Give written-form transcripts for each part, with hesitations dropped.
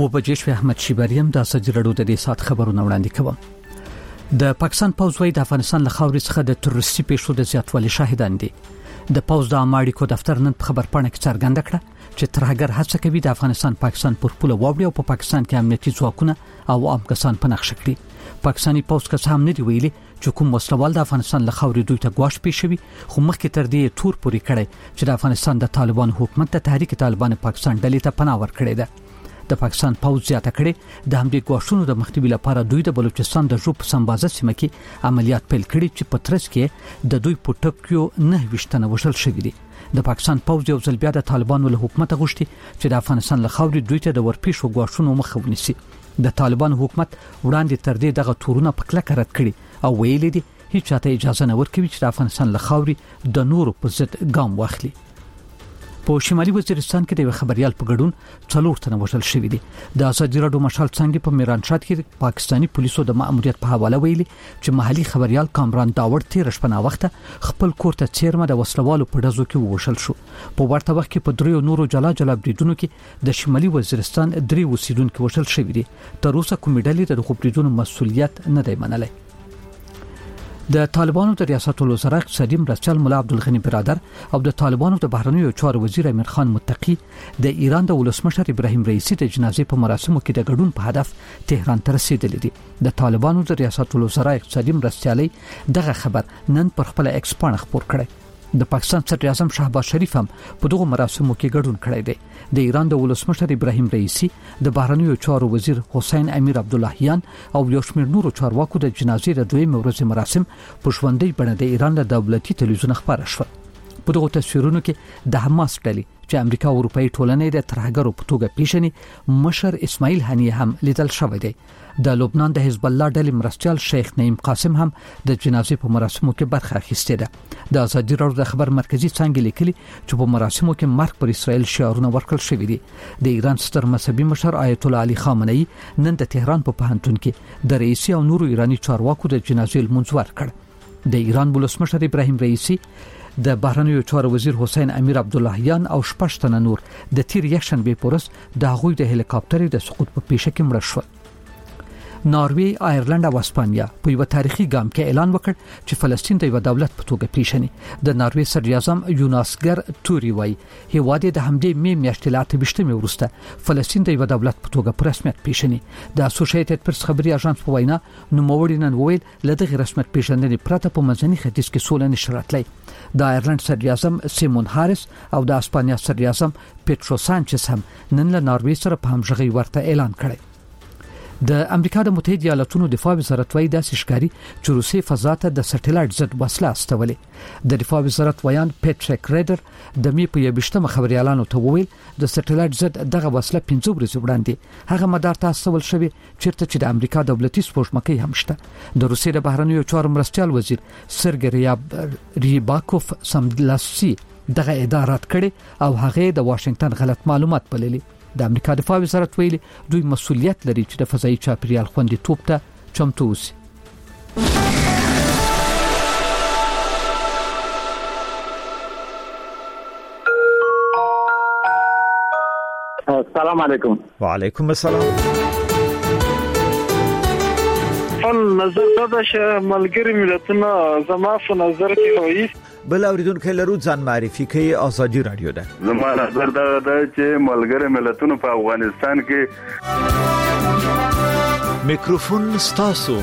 بجې شوې. احمد شیبریم د اساجي رډو د دې سات خبرونه وړاندې کوم. د پاکستان پوځ وايي د افغانستان له خاورې څخه د تروریستي پیښو د زیاتوالي شاهدان دي. د پوځ د امریکا دفتر نن په خبرپاڼه کې څرګنده کړه چې ترهګر هڅه کوي د افغانستان پاکستان پر پوله واوړي او په پاکستان کې امنیتي ځواکونه او عام کسان په نقش کړي. پاکستاني پوځ که څه هم نه دی ویلي چې کوم وسلوال د افغانستان له خاورې دوی ته ګواښ پیښوي، خو مخکې تر دې تور پوري کړي چې د افغانستان د طالبان حکومت ته تحریک طالبان پاکستان ډلې ته پناه ورکړي ده. د پاکستان پوځ زیاته کړي د همدې ګواښونو د مخنیوي لپاره دوی د بلوچستان د ژوب سمبازه سیمه کې عملیات پیل کړي چې په ترڅ کې د دوی په ټکیو 9 وشل شوی دي. د پاکستان پوځ یو ځل بیا د طالبانو له حکومت غوښتي چې د افغانستان له خاورې دوی ته د ورپېښو ګواښونو مخه ونیسي. د طالبان حکومت وړاندې تر دې دغه تورونه په کلکه رد کړي او ویلي دي هیڅ چاته اجازه نه ورکوي چې د افغانستان له خاورې د نورو په ضد ګام واخلي. په شمالي وزیرستان کې د خبريال په ګډون 4 تنه وژل شوی دي. د اساجي رډو مشال څنګه په میرانشاد کې پاکستاني پولیسو د مأموریت په حواله ویلي چې محلي خبريال کامران داوړ تیر شپه وخته خپل کور ته چیرمه د وسلوالو په ډزو کې ووشل شو. په ورته وخت کې په دریو نورو جلا بریدونو کې د شمالي وزیرستان 3 اوسیدونکو وشل شوی دي. تر اوسه کومې ډلې د بریدونو مسؤلیت نه دی منلی. د طالبانو د ریاست الوزرا اقتصادي مرستیال مولا عبدالغنی برادر او د طالبانو د بهرنیو چارو وزیر امیر خان متقی د ایران د ولسمشر ابراهیم رئیسی د جنازې په مراسمو کې د ګډون په هدف تهران ته رسیدلی دي. د طالبانو د ریاست الوزرا اقتصادي مرستیالي دغه خبر نن پر خپل ایکس پاڼه خبر کړی. د پاکستان صدر اعظم شهباز شریف هم په دغه مراسمو کې ګډون کړی دی. د ایران د ولسمشر ابراهیم رئیسی د بهرنیو چارو وزیر حسین امیر عبداللهیان او یو شمېر نورو چارواکو د جنازې د 2 ورځې مراسم په ژوندۍ بڼه د ایران له دولتي تلویزیون خبره شوه. په دغه تصویرونو کې د حماس ډلې چې امریکا او اروپאי ټولنې د ترهګرو په توګه پیژني مشر اسماعیل هنیه هم لیدل شوی دی. د لبنان د حزب الله ډلې مرستیال شیخ نعیم قاسم هم د جنازې په مراسمو کې برخه اخیستې ده. د ازادي راډیو د خبر مرکزی څنګه لیکلي چې په مراسمو کې مرګ پر اسرائیل شعارونه ورکړل شوی دي. د ایران ستر مذهبي مشر آیت الله علي خامنه‌ای نن د تهران په پوهنتون کې د رئیس او نورو ایرانی چارواکو د جنازې لمونځ ورکړ. د ایران ولسمشر ابراهیم رئیسی د بهرنیو چارو وزیر حسین امیر عبداللهیان او 6 تنه نور د تیر یکشنبه پورس د هغوی د هلیکاپټر د سقوط په پیښه کې مړه شول. ناروی، آیرلند او اسپانیا په یو تاریخي ګام کې اعلان وکړ چې فلسطین د یو دولت په توګه پیژني. د ناروی صدر اعظم یوناسګر توري وایي هیواد د همدې میاشتې لا 28 وروسته فلسطین د یو دولت په توګه په رسمیت پیژني. د اسوسییټډ پریس خبري اژانس په وینا نوموړي نن ویل لدغه رسمیت پیژندنې پرته په منځني ختیځ کې سوله نشي راتلی. د آیرلند صدر اعظم سیمون هاریس او د اسپانیا صدر اعظم پیټرو سانچز هم نن له ناروی سره په همغږي ورته اعلان کړی. د امریکا د متحده ایالاتونو دفاع وزارت وايي د سشکاري چې روسي فضا ته د سټلایټ ضد وسله استولې. د دفاع وزارت ویان پیټریک ریډر د می په 28مه خبريالانو ته وویل د سټلایټ ضد دغه وسله 15 ورځې وړاندې هغه مدار ته استول شوی چیرته چې د امریکا دولتي سپوږمکۍ هم شته. د روسي د بهرنیو چارو مرستیال وزیر سرګی ریباکوف سمدلاسي دغه ادارات کړي او هغه د واشنگټن غلط معلومات بللي. د امریکا دفاع وزارت ویلي دوی مسؤلیت لري چې د فضایي چاپیریال خوندیتوب ته چمتو اوسي. السلام علیکم. وعلیکم السلام. نظر دا چې ملګری ملتونه زما په نظر کې وایي بل اوریدونکو لرو ځان معرفي کوي. ازادي رادیو ده. زما نظر دا چې ملګری ملتونه په افغانستان کې میکروفون ستاسو.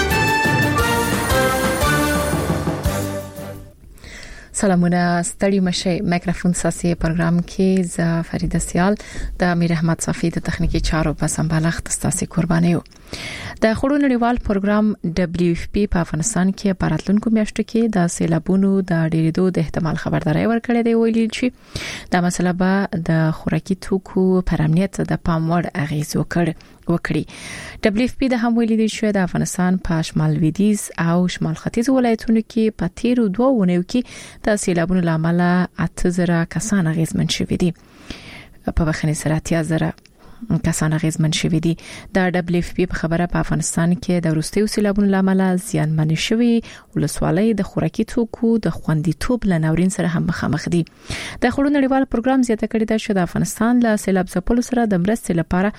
سلامونه ستړي مشه. میکروفون ساسي پروګرام کې ز فریده سیال د امیر احمد صافي د تخنیکی چارو په سمبالښت ستاسو قرباني یو. د خړو نړیوال پروګرام WFP په افغانستان کې په راتلونکو میاشتو کې د سیلابونو د ډیریدو د احتمال خبرداري ورکړې دی. ویل چې دا مسله به د خوراکي توکو پر امنیت د پام وړ اغیز وکړي. WFP د هم ویلي دی چې د افغانستان په شمال لویدیځ او شمال ختیځ ولایتونو کې په تیرو 2 ونیو کې د سیلابونو لامل 8000 کسان اغیزمن شوي دي. په بخښنې سره 8000 کسان اغیزمن شوي دي. د WFP په خبره په افغانستان کې د وروستیو سیلابونو لامل زیانمن شوي ولسوالۍ د خوراکي توکو د خوندیتوب لناورین سره هم مخامخ دي. د خړو نړیوال پروګرام زیاته کړې ده چې د افغانستان له سیلاب ځپلو سره د مرستې لپاره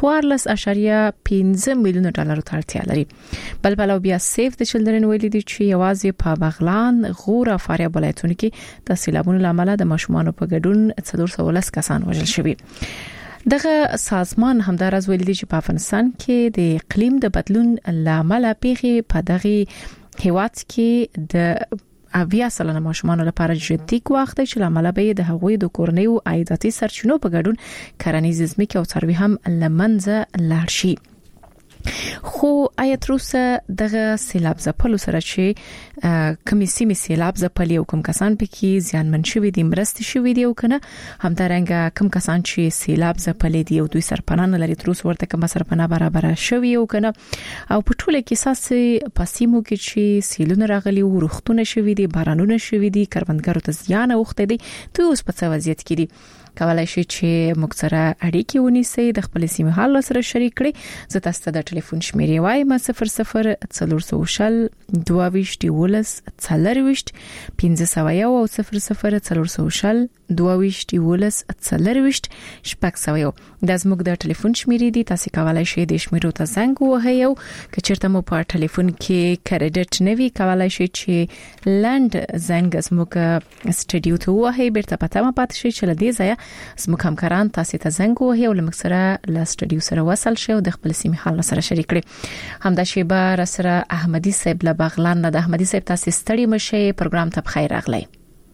14.5 میلیون ډالر ته اړتیا لري. بل بیا سیف د چلډرن ویلي دي چې یوازې په بغلان، غور او فاریاب ولایتونو کې د سیلابونو لامل د ماشومانو په ګډون 410 کسان وژل شوي. دغه سازمان همدارز ویلي دي چې په افغانستان کې د اقلیم د بدلون لامل پیښې په دغه هیواد کې د 80% ماشومانو لپاره جدي وخت دی چې لامل به د هغوی د کورنیو عایداتي سرچینو په ګډون کرنیز ځمکې او څاروي هم لمنځه لاړ شي. خو آیت روسه دغه سیلاب ځپلو سره چې کمیسي سیلاب ځپلي او کوم کسان پکې زیانمن شوي دي مرستې شوي دي او کنه همدارنګه کوم کسان چې سیلاب ځپلي دي او دوی سرپناه لري تر اوسه ورته کوم سرپناه برابر شوي او کنه او په ټوله کې اساس پاسیمو کې چې سیلونه راغلي او روختونه شوي دي بارانونه شوي دي کروندګرو ته زیان اوخته دي دوی اوس په څه وضعیت کې دي. کولای شي چې موږ سره اړیکې ونیسئ د خپل سیمې حال سره شریک کړئ. زه تاسو ته د ټلیفون شمیرې وایم 00 400 22 19 40 501 او 00 400 22 19 40 شپږ دا زموږ د ټلیفون شمیرې دي. تاسو کولای شئ د شمیرو ته زنګ ووهئ او که چیرته مو په ټلیفون کې کریډټ نه وي کولای شئ چې لاند زنګ زموږ سټډیو ته ووهئ بیرته پته ما پاتې شي چې لدې ځای زموږ همکاران تاسو ته زنګ ووهي او لمک سره له سټډیو سره وصل شي او د خپل سیمې حال سره شریک کړي. همدا شیبه را سره احمدي صاحب له بغلان د احمدي صاحب تاسو ستړي مشه پروګرام ته بخیر راغلی.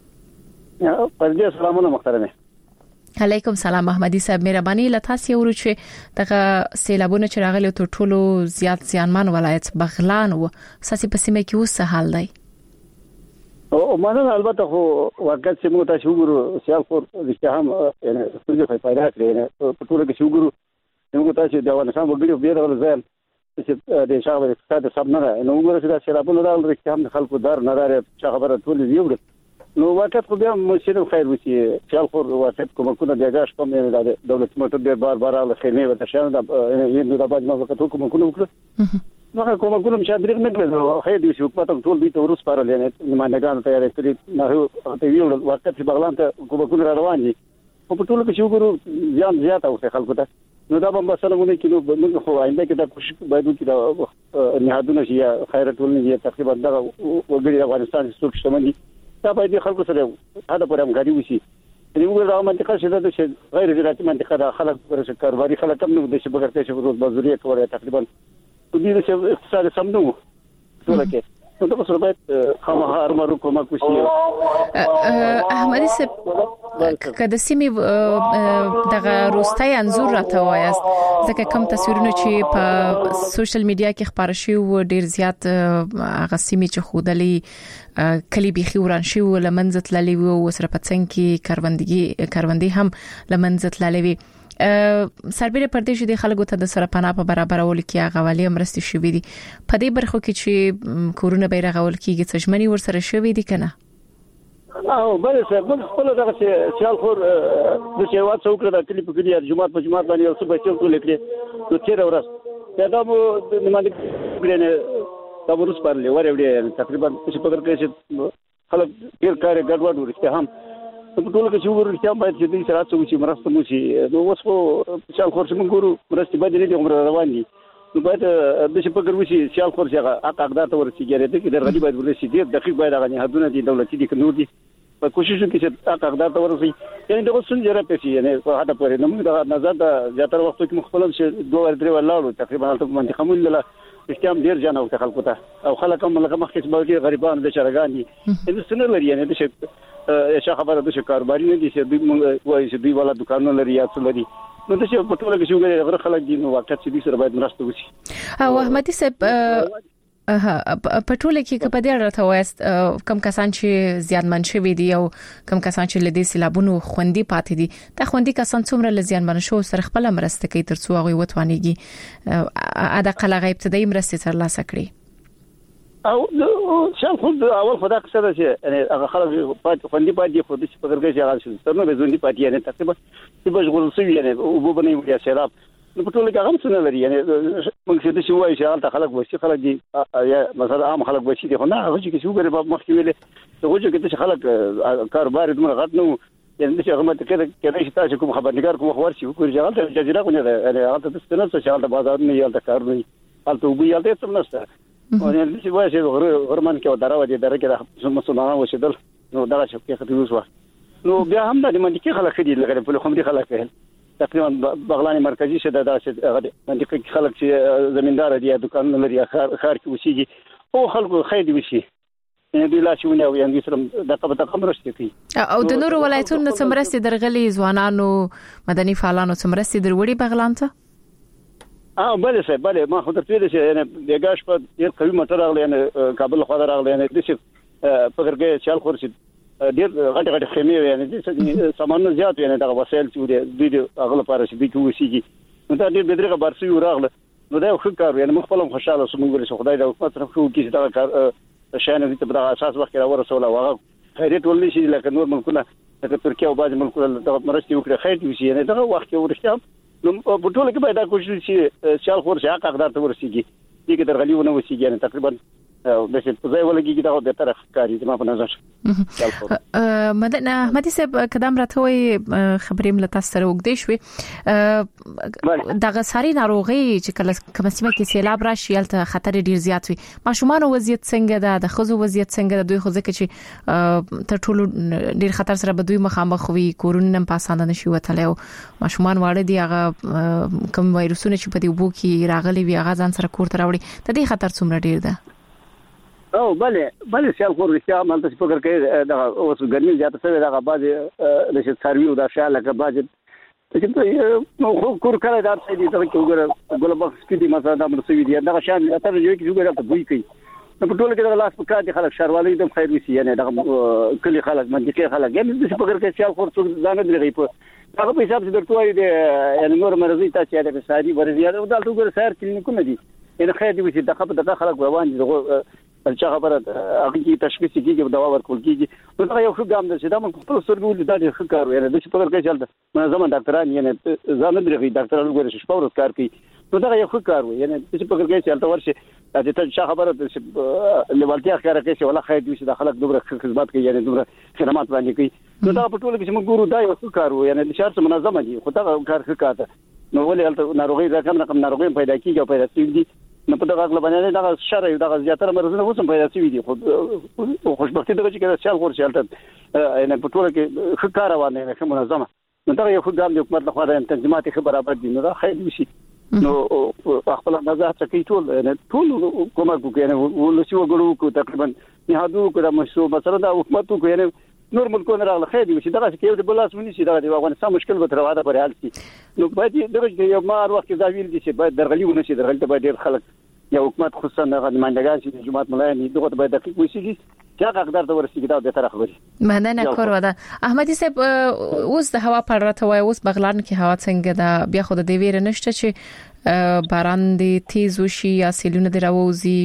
پرځه سلامونه محترمه. علیکم سلام احمدي صاحب مهرباني لتاسو ورو چې دغه سیلابونه چې راغلي ټول ټولو زیات زیانمن ولایت بغلان او ساسي په سیمه کې اوس حال دی. او مننه البته خو واقعیت چې موږ تاسو وګورو سیال خور د هم یعنی څنګه پیدا کړی په ټول کې چې وګورو موږ تاسو د افغانستان وګړي په ډېر ځای چې د شاوې اقتصاد سم نه نو وګورئ چې دا سیلابونه راغلي چې هم خلکو دار نه لري چې خبره ټول یو نو واقعیت خو بیا مسیر خیر وسی سیال خور واقعیت کومه د جاګاش کوم نه د دولت موټر ډېر بار له خیمه وته شان د یو د باج ما وکړو کومه وکړو نو کومه چې درې نه کړو خیر دي چې حکومت ټول بیت ورس پارل نه نمائندگان تیار کړی نه ته ویل واقعیت چې بغلان ته کومه روان دي په ټول کې چې وګورو ځان زیات او خلکو ته نو دا به مثلا مونږ کې موږ خو آینده کې دا کوشش باید وکړو چې نهادونه چې خیرات ولني تقریبا دا وګړي افغانستان څوک شتمني دا باید خلکو سره هدا پر همغږي وشي. یو ډول منطقه چې د غیر زراعتي منطقه د خلک پر کاروباري خلک هم د شبکې چې روز بازاري کوي تقریبا د دې اقتصاد سم نو څه نو دا څه باید خامخا مرو کومه کوشي. احمدي صاحب کله سیمې دغه روستای انزور راته وایست ځکه کوم تصویرونه چې په سوشل میډیا کې خبر شي و ډیر زیات هغه سیمې چې خودلې کلی بيخي وران شي و لمنځت للی و سره پڅنګ کې کاروندګي هم لمنځت للی وي. سربېره پردیش دي خلکو ته د سرپناه په برابر ول کې غوالي مرستي شوې دي په دې برخو کې چې کورونه بیرغ ول کېږي څجمنی ورسره شوې دي کنه او بل څه بل خپل دغه سیال خور د شیوات څوکړه د کلی په کلی جمعه په جمعه باندې اوس به څو لیکلي نو تیر ورځ دا مو د نمائندګۍ ګرنه دا ورس پرلې ورې تقریبا چې په درکې چې خلک ډیر کار ګډوډ ورسته هم په ټول کې چې وګورئ چې باید چې دې سره څه مرسته مو شي نو اوس خو سیال خور چې موږ ګورو مرسته باید نه دي عمر روان دي نو باید د څه په ګرو شي سیال خور چې هغه اقدار ته ورسیږي د کې د غړي باید ورسیږي ډیر دقیق باید هغه حدونه دي دولتي دي کنو دي په کوشش کې چې اقدار ته ورسیږي یعنی دغه څنګه راپېږي یعنی په هټه پرې نو موږ د نظر د زیاتره وخت کې مخفلم چې 2-3 ولاړو تقریبا ته منطقه مول له استعمال ډیر جن او خلکو ته او خلک هم لکه مخکې چې باندې غریبان د چرګان دي د سن لري یعنی د څه خبره د کاروباري نه دي چې دوی وایي چې دوی والا دکانونه لري یا څه لري نو د څه په ټول کې چې غره خلک دي نو واقعیت چې دوی سره باید مرسته وشي. او احمدي صاحب په ټوله کې په دې راته وایست کم کسان چې زیانمن شوي دي او کم کسان چې لدې سیلابونو خوندي پاتې دي دا خوندي کسان څومره لزیانمن شو سره خپل مرسته کوي ترڅو هغه وتوانيږي ادا قلا غیب ته د مرسته ترلاسه کړي. او شال خود اول خدا څه ده یعنی هغه خلک خوندې پاتې خو د فکرګي ځای شي تر نو به ځوندې پاتې یعنی تقریبا چې بشغول شي یعنی او به نه وي سیلاب نو په ټول کې هغه څه نه لري یعنی موږ چې د شي وایي چې هغه خلک وشي خلک دي یا مثلا عام خلک وشي دي خو نه هغه چې شو غره په مخ کې ویلې څه چې خلک کاروبار دمر غټ نو یعنی چې هغه مته کې چې تاسو کوم خبرنګار کوم خبر شي وکړي چې هغه جزیره کو نه ده یعنی هغه ته ستنه چې هغه بازار نه یالته کار نه حالته وبي یالته څه نشته ولې چې وایي چې غرمان کې ودارو دي درکه د مسلمانانو وشدل نو دا چې کې خطر وسو نو بیا هم د منځ کې خلک دي لکه په کوم دي خلک تقریبا بغلان مرکزی شه دا چې منځ کې خلک چې زمیندار دي دکان لري خار کې وسیږي او خلکو خیر وشي د لاشونه او یان سره د قبطه خمرشته کوي او د نور ولایتونو څمرستي درغلي ځوانانو مدني فعالانو څمرستي دروړي بغلان ته بله ما خو درته ویل چې یعنی بیګاش په ډیر قوي موټر راغلی یعنی کابل خو راغلی یعنی د څه فکرګي چال خورشي ډیر غټ خیمه یعنی د سامان زیات یعنی د وسایل چې د اغله لپاره چې د کوسيږي نو دا ډیر بدرګه بارسي راغله نو دا خو کار یعنی مخبلم خوشاله سمون ګل خدای دا حکومت سره خو کې دا کار شانه دې په دغه اساس وخت را ورسوله واغه خیرت ولې شي لکه نور ملکونه لکه ترکیه او بعض ملکونه د مرستې وکړي خیر دي شي یعنی دغه وخت ورشته نو په ټول کې پیدا کوشش شي شال خور شي حقدار ته ورسیږي دغه درغلیونه وسیږي یعنی تقریبا د څه په ځای ولګي دا د طرف کاری ما په نظر مدن احمدي صاحب قدم راته وي خبرې ملت سره وګدې شوې دغه ساري ناروغي چې کله کومه کې سیلاب راشي یلته خطر ډیر زیات وي ماشومان وضعیت څنګه ده د خزو وضعیت څنګه ده دوی خو ځکه چې تر ټولو ډیر خطر سره به دوی مخامخ وي کورونه په اسانه نشي وتلای او ماشومان واړه دي هغه کوم وایروسونه چې په دې وبو کې راغلي وي هغه ځان سره کور ته راوړي د دې خطر څومره ډیر ده او بله سیال خور رښتیا مالته فکر کوي دا اوس ګرمي زیاته شوی دا بعض د سروي او د شاله کې بعض چې نو کور کړه دا څه دي چې وګوره ګلبخ سپیډي مثلا دا مرسوي دي دا شان اته یو کې وګوره ته بوي کوي نو په ټول کې دا لاس په کار دي خلک شروالي د خیر وسی یعنی دا کلی خلک منځکي خلک یعنی د فکر کوي سیال خور څو ځان درغي په هغه په حساب چې درته وایي د یعنی نور مرزي تاسو یې د ساري ورزي دا ټول وګوره سیر کلینیکونه دي یعنی خیر دي چې دغه خلک روان دي چې خبره هغه کی تشخیص کیږي دوا ورکول کیږي نو دا یو ښه ګام ده چې دا موږ خپل سرګول دا ښه کار یعنی د څه په ورکه چلته منظم ډاکټران یعنی ځان درغي ډاکټرانو ګوري چې شپه ورځ کار کوي نو دا یو ښه کار یعنی د څه په ورکه چلته ورشي چې ته خبره چې لیوالتیا ښکاره کوي چې ولا خیر دي چې د خلک دومره خدمات کوي یعنی دومره خدمات باندې کوي نو دا په ټول کې موږ ګورو دا یو ښه کار یعنی د شهر منظم دي خو دا کار ښه کار نو ولې ناروغي رقم ناروغي پیدا کیږي او پیدا کیږي نو په دغه غل باندې دا شرع دا زیاتره مرزونه اوسم پیدا شوی دي خو خوشبختی دغه چې کله شال خور شالته یعنی په ټول کې ښه کار روان دی ښه منظمه نو دا یو ښه ګام د حکومت لخوا د تنظیمات ښه برابر دي نو دا خیر وشي نو خپل نظر څه کوي ټول کومه کوي یعنی ولسی وګړو کو تقریبا نهادو کو د مشروع مثلا د حکومت کو یعنی نور ملکونه راغله خیر وشي دا چې یو د بلاس ونی شي دا د افغانستان مشکل به تر واده پر حل شي نو باید دغه یو مار وخت دا ویل دي چې باید درغلی ونی شي درغلی باید ډیر خلک یا حکومت خصوصا د مندګان چې جماعت ملایان دغه باید دقیق وشي چې هغه حقدار ته ورسیږي دا د تر خبري مننه کور ودا احمدي صاحب اوس د هوا پر راته وای اوس بغلان کې هوا څنګه ده بیا خو د دې ویره نشته چې باران دی تیز وشي یا سیلونه دی راوځي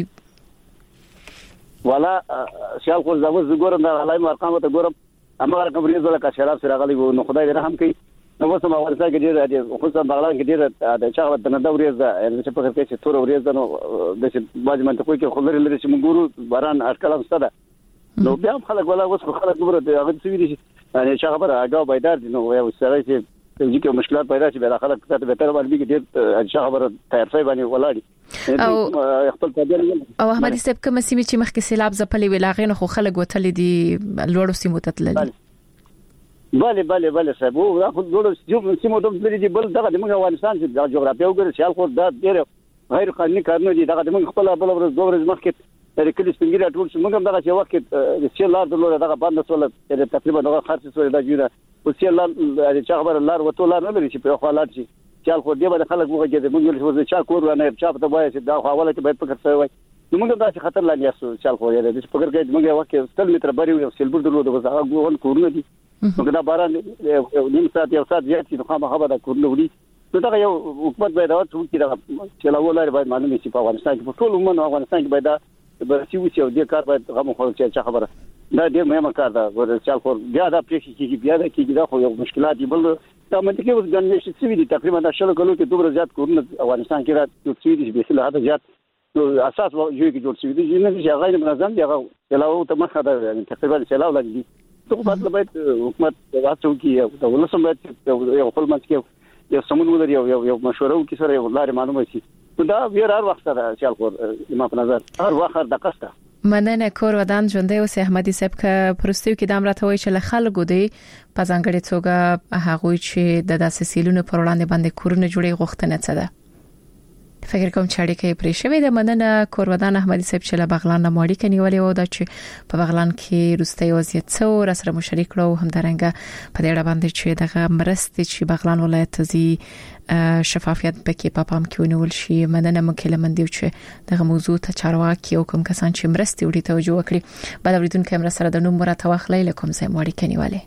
ولا شال خو زاوز ګورم د علای ارقام ته ګورم امر کوم ریزه لکه شراب سره غلي نو خدای دې رحم کوي نو اوس ما ورسره کې ډیر خصوصا بغلان کې ډیر د چا د نه وريزه چې په کې چې تور وريزه نو د باج منطقو کې خبر لري چې موږ ګورو باران اټکل ستده نو بیا خلک ولا اوس خلک ګوره هغه څه ویلي یعنی چې خبره هغه بیدار دي نو یو سره چې چې مشکلات پیدا شي به خلک ته به تر باندې کې ډیر چې خبره تیارفای باندې ولاړی او خپل تابع او احمدي صاحب کوم سیمه چې مخکې سیلاب ځپلې ویلاغې نو خو خلک وتل دي لوړو سیمو ته تلل بله صاحب او خو لوړو سیمو ته تلل دي بل دغه د افغانستان چې د جغرافیه وګړي شال خو دا ډیر غیر قانوني کارونه دي دغه د خپل بل ورځ دوه ورځې مخکې د کلی سپینګری ټول چې موږ هم دغه چې وخت د سیل لار درلوده دغه باندې سول تقریبا دغه خرڅ سول دا جوړه او سیل لار چې خبر لار وته لار نه لري چې په خوا لار شي چال خو دې باندې خلک وګوري چې موږ ولې چا کور نه چا په وایي چې دا حواله کې باید پکړ شوی وای نو موږ دا چې خطر لاندې اسو چال خو دې چې پکړ کې موږ وخت ستل متر بری یو سیلبر درلوده بس هغه ګون کورونه دي موږ دا باران نیم ساعت یو ساعت زیات چې خامہ خبره کورونه وړي نو دا یو حکومت باید راوځي چې دا چلاول لري باید معلومه شي په افغانستان کې په ټول عموما افغانستان کې باید برسي وسی او د کار باید غو خو چې خبره دا ډېر مهمه کار ده ورسال خو بیا دا پریکړه کیږي بیا دا کیږي دا خو یو مشکلات دی بل دا منطقي اوس ګڼل شي چې تقریبا دا شل کلو کې دومره زیات کورونه افغانستان کې راځي چې به له حد زیات نو اساس یو کې جوړ شوی دی نه چې غیر منظم دی هغه چلاو ته مخه ده یعنی تقریبا چلاو لګي څه په باید حکومت واسو کې دا ولسم باید یو خپل منځ کې یو سمون ولري یو مشوره وکړي سره یو لارې معلومه شي دا بیا هر وخت ده چې خپل ما په نظر هر وخت د قصته مننه کور ودان ژوندې اوس احمدي صاحب ک پرستیو کې د امرته وای چې خلکو دی په ځانګړي توګه هغه چې د داسې سیلونو پر وړاندې باندې کورونه جوړي غوښتنه څه ده فکر کوم چې اړیکې پرې شوې ده مننه کور ودان احمدي صاحب چې له بغلان نه ماړی کنيولې و دا چې په بغلان کې روستي وضعیت څو سره مشارک کړو هم درنګ په دې اړه باندې چې دغه مرستې چې بغلان ولایت زی شفافیت پکې په پام کې ونیول شي مننه مکه لمندیو چې دغه موضوع ته چارواکي او کوم کسان چې مرستې وړي توجه وکړي بعد اوریدون کیمرا سره د نوم مرته واخلې لکم زه ماړی کنيولې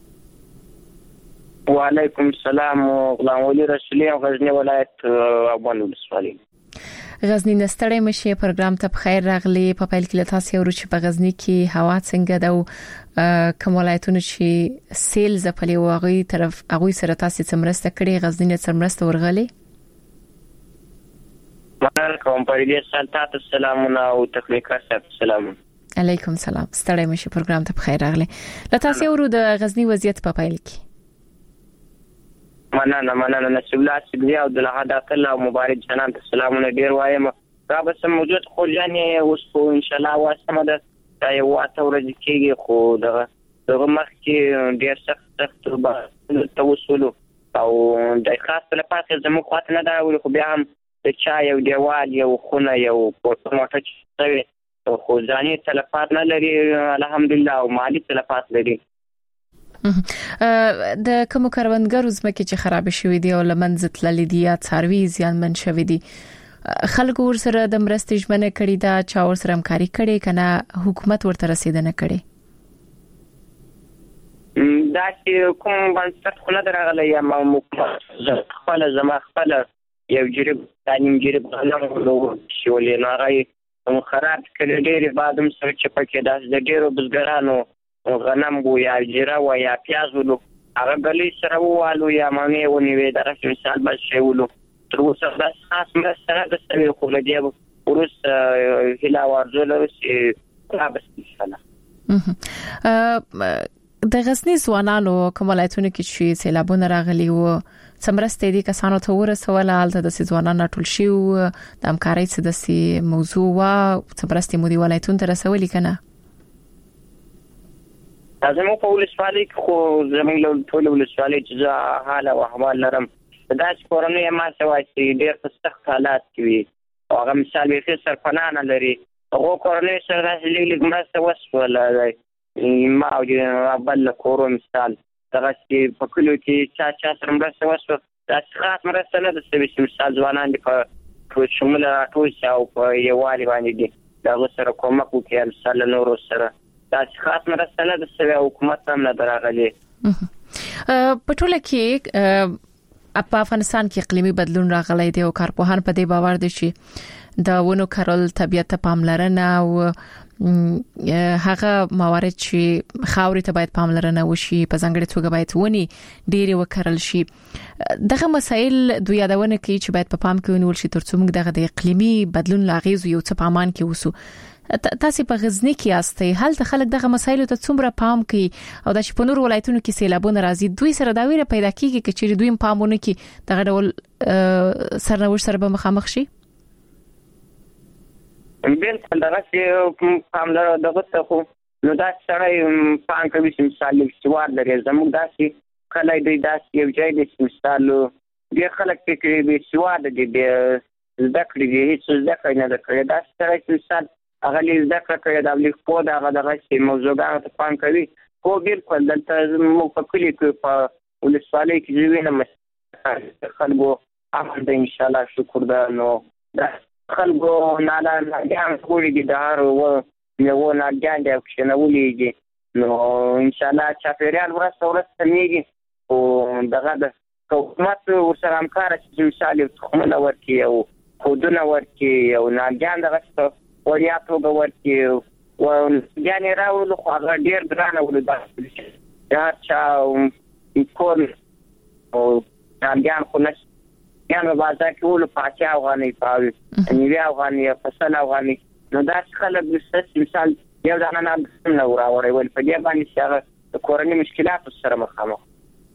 وعلیکم السلام غلام ولی رسولی غزنی ولایت افغان ولسوالۍ غزنی نستړی مشه پروګرام ته بخیر راغلی په پیل کې تاسو ورو چې په غزنی کې هوا څنګه ده کوم ولایتونه چې سیل زپلي واغې طرف هغه سره تاسو څمرسته کړي غزنی څمرسته ورغلي وعلیکم پرېږه السلام او تخلیق السلام علیکم السلام ستړی مشه پروګرام ته بخیر راغلی تاسو ورو د غزنی وضعیت په پیل کې مننه نصیب الله سیدی او د لحد اقل او مبارک جنان ته سلامونه ډیر وایم را به موجود خو یعنی اوس خو ان شاء الله واسمه ده دا یو واته ورځ کېږي خو دغه مخ کې ډیر سخت توسل او د خاص لپاره زموږ خاطر نه دا خو بیا هم د چا یو دیوال یو خونه یو پورتموټه چې خو ځاني تلفات نه لري الحمدلله او مالی تلفات لري د کوم کاروانګرو زمکه چې خراب شوې دي او لمنځ تللې دي یا څاروي زیان من شوې دي خلکو ورسره د مرستې ژمنه کړې ده چې ورسره همکاري کړي کنه حکومت ورته رسیدنه کړي دا چې کوم باندې خو نه درغله یا خپل زما خپل یو جریب تعلیم جریب غلو شولې نه غي خراب کړي ډېر بعدم سره چې پکې داس د ډېرو بزګرانو غنم وو یا جیره وو یا پیاز وو هغه غلي سره ووالو یا مانه ونیوي درته مثال به شی ولو تر اوسه بس اسمه سره د سوي خو لدی ورس هلا ورزول چې رابس ان شاء الله د غزنی ځوانانو کوملایتونه کې چې سیلابونه راغلي وو سمرستې دي کسانو ته ورسول حالت د ځوانانو ټول شي د همکارۍ څخه د سي موضوع وا سمرستې مو دی ولایتون ته رسولي کنه زموږ په ولسوالۍ کې خو زموږ ټول ولسوالۍ چې حال او احوال لرم دا چې کورونه ما سوای چې ډېر په سخت حالات کې وي او هغه مثال به سرپناه نه لري هغه کورونه سره لږ مرسته وسوله ما او بل کورو مثال دا چې په کلو کې چا سره مرسته وسوله دا خاص مرسته نه ده چې مثال ځوانان دي په شمول راټول او په یووالي باندې دي دا سره کومک وکړي مثال نور سره دا خاص مرسته نه د حکومت هم نه دراغلي په ټوله کې په افغانستان کې اقلیمي بدلون راغلی دی او کارپوهان په دې باور دي چې د ونو کرل طبيعت ته پاملرنه او هغه موارد چې خاورې ته باید پاملرنه وشي په ځانګړي توګه باید ونی ډېری وکړل شي دغه مسایل دوی یادونه کوي چې باید په پام کې ونیول شي ترڅو موږ دغه د اقلیمي بدلون لاغیز یو څه پامان کې وسو تاسو په غزنی کې یاستئ هلته خلک دغه مسایل ته څومره پام کوي او د شپونور ولایتونو کې سیلابونه راځي دوی سره دا ویره پیدا کیږي چې دوی پامونه کې دغه ډول سرنوشت سره به مخامخ شي بالکل دا چې پاملر دغه څه خو نو دا سره پام کوي چې مثال استوار لري زموږ داسې کله دوی داسې یو ځای د مثال د خلک فکر به استوار د دې ذکر دي هیڅ ذکر نه ده کړی دا سره چې مثال هغه لږ ذکر کړی دا لیک په دا هغه چې موضوعات ته پام کوي خو بالکل دلته مو په کلی کې په ولسوالۍ کې ژوند خلکو عمل د ان شاء الله شکر ده نو دا خلکو نه ګان کولی دا ورو یو نه ګان د اکشنولېږي نو ان شاء الله چاپیریال ورسته میږي او دغه د حکومت ورسره همکار چې مثال خمنه ورکی او خودونه ورکی او نه ګان دغه وړیا توګه ورکړي او یعنې راوړلو خو هغه ډېر ګرانه ولې دا چا کور او ناګیان خو نشته یان په بازار کې ولو 50 افغانۍ پاوي 90 افغانۍ 50 افغانۍ نو دا خلک د مثال یو ځان نه راوړي ول په دې باندې چې د کورنۍ مشکلات سره مخامخ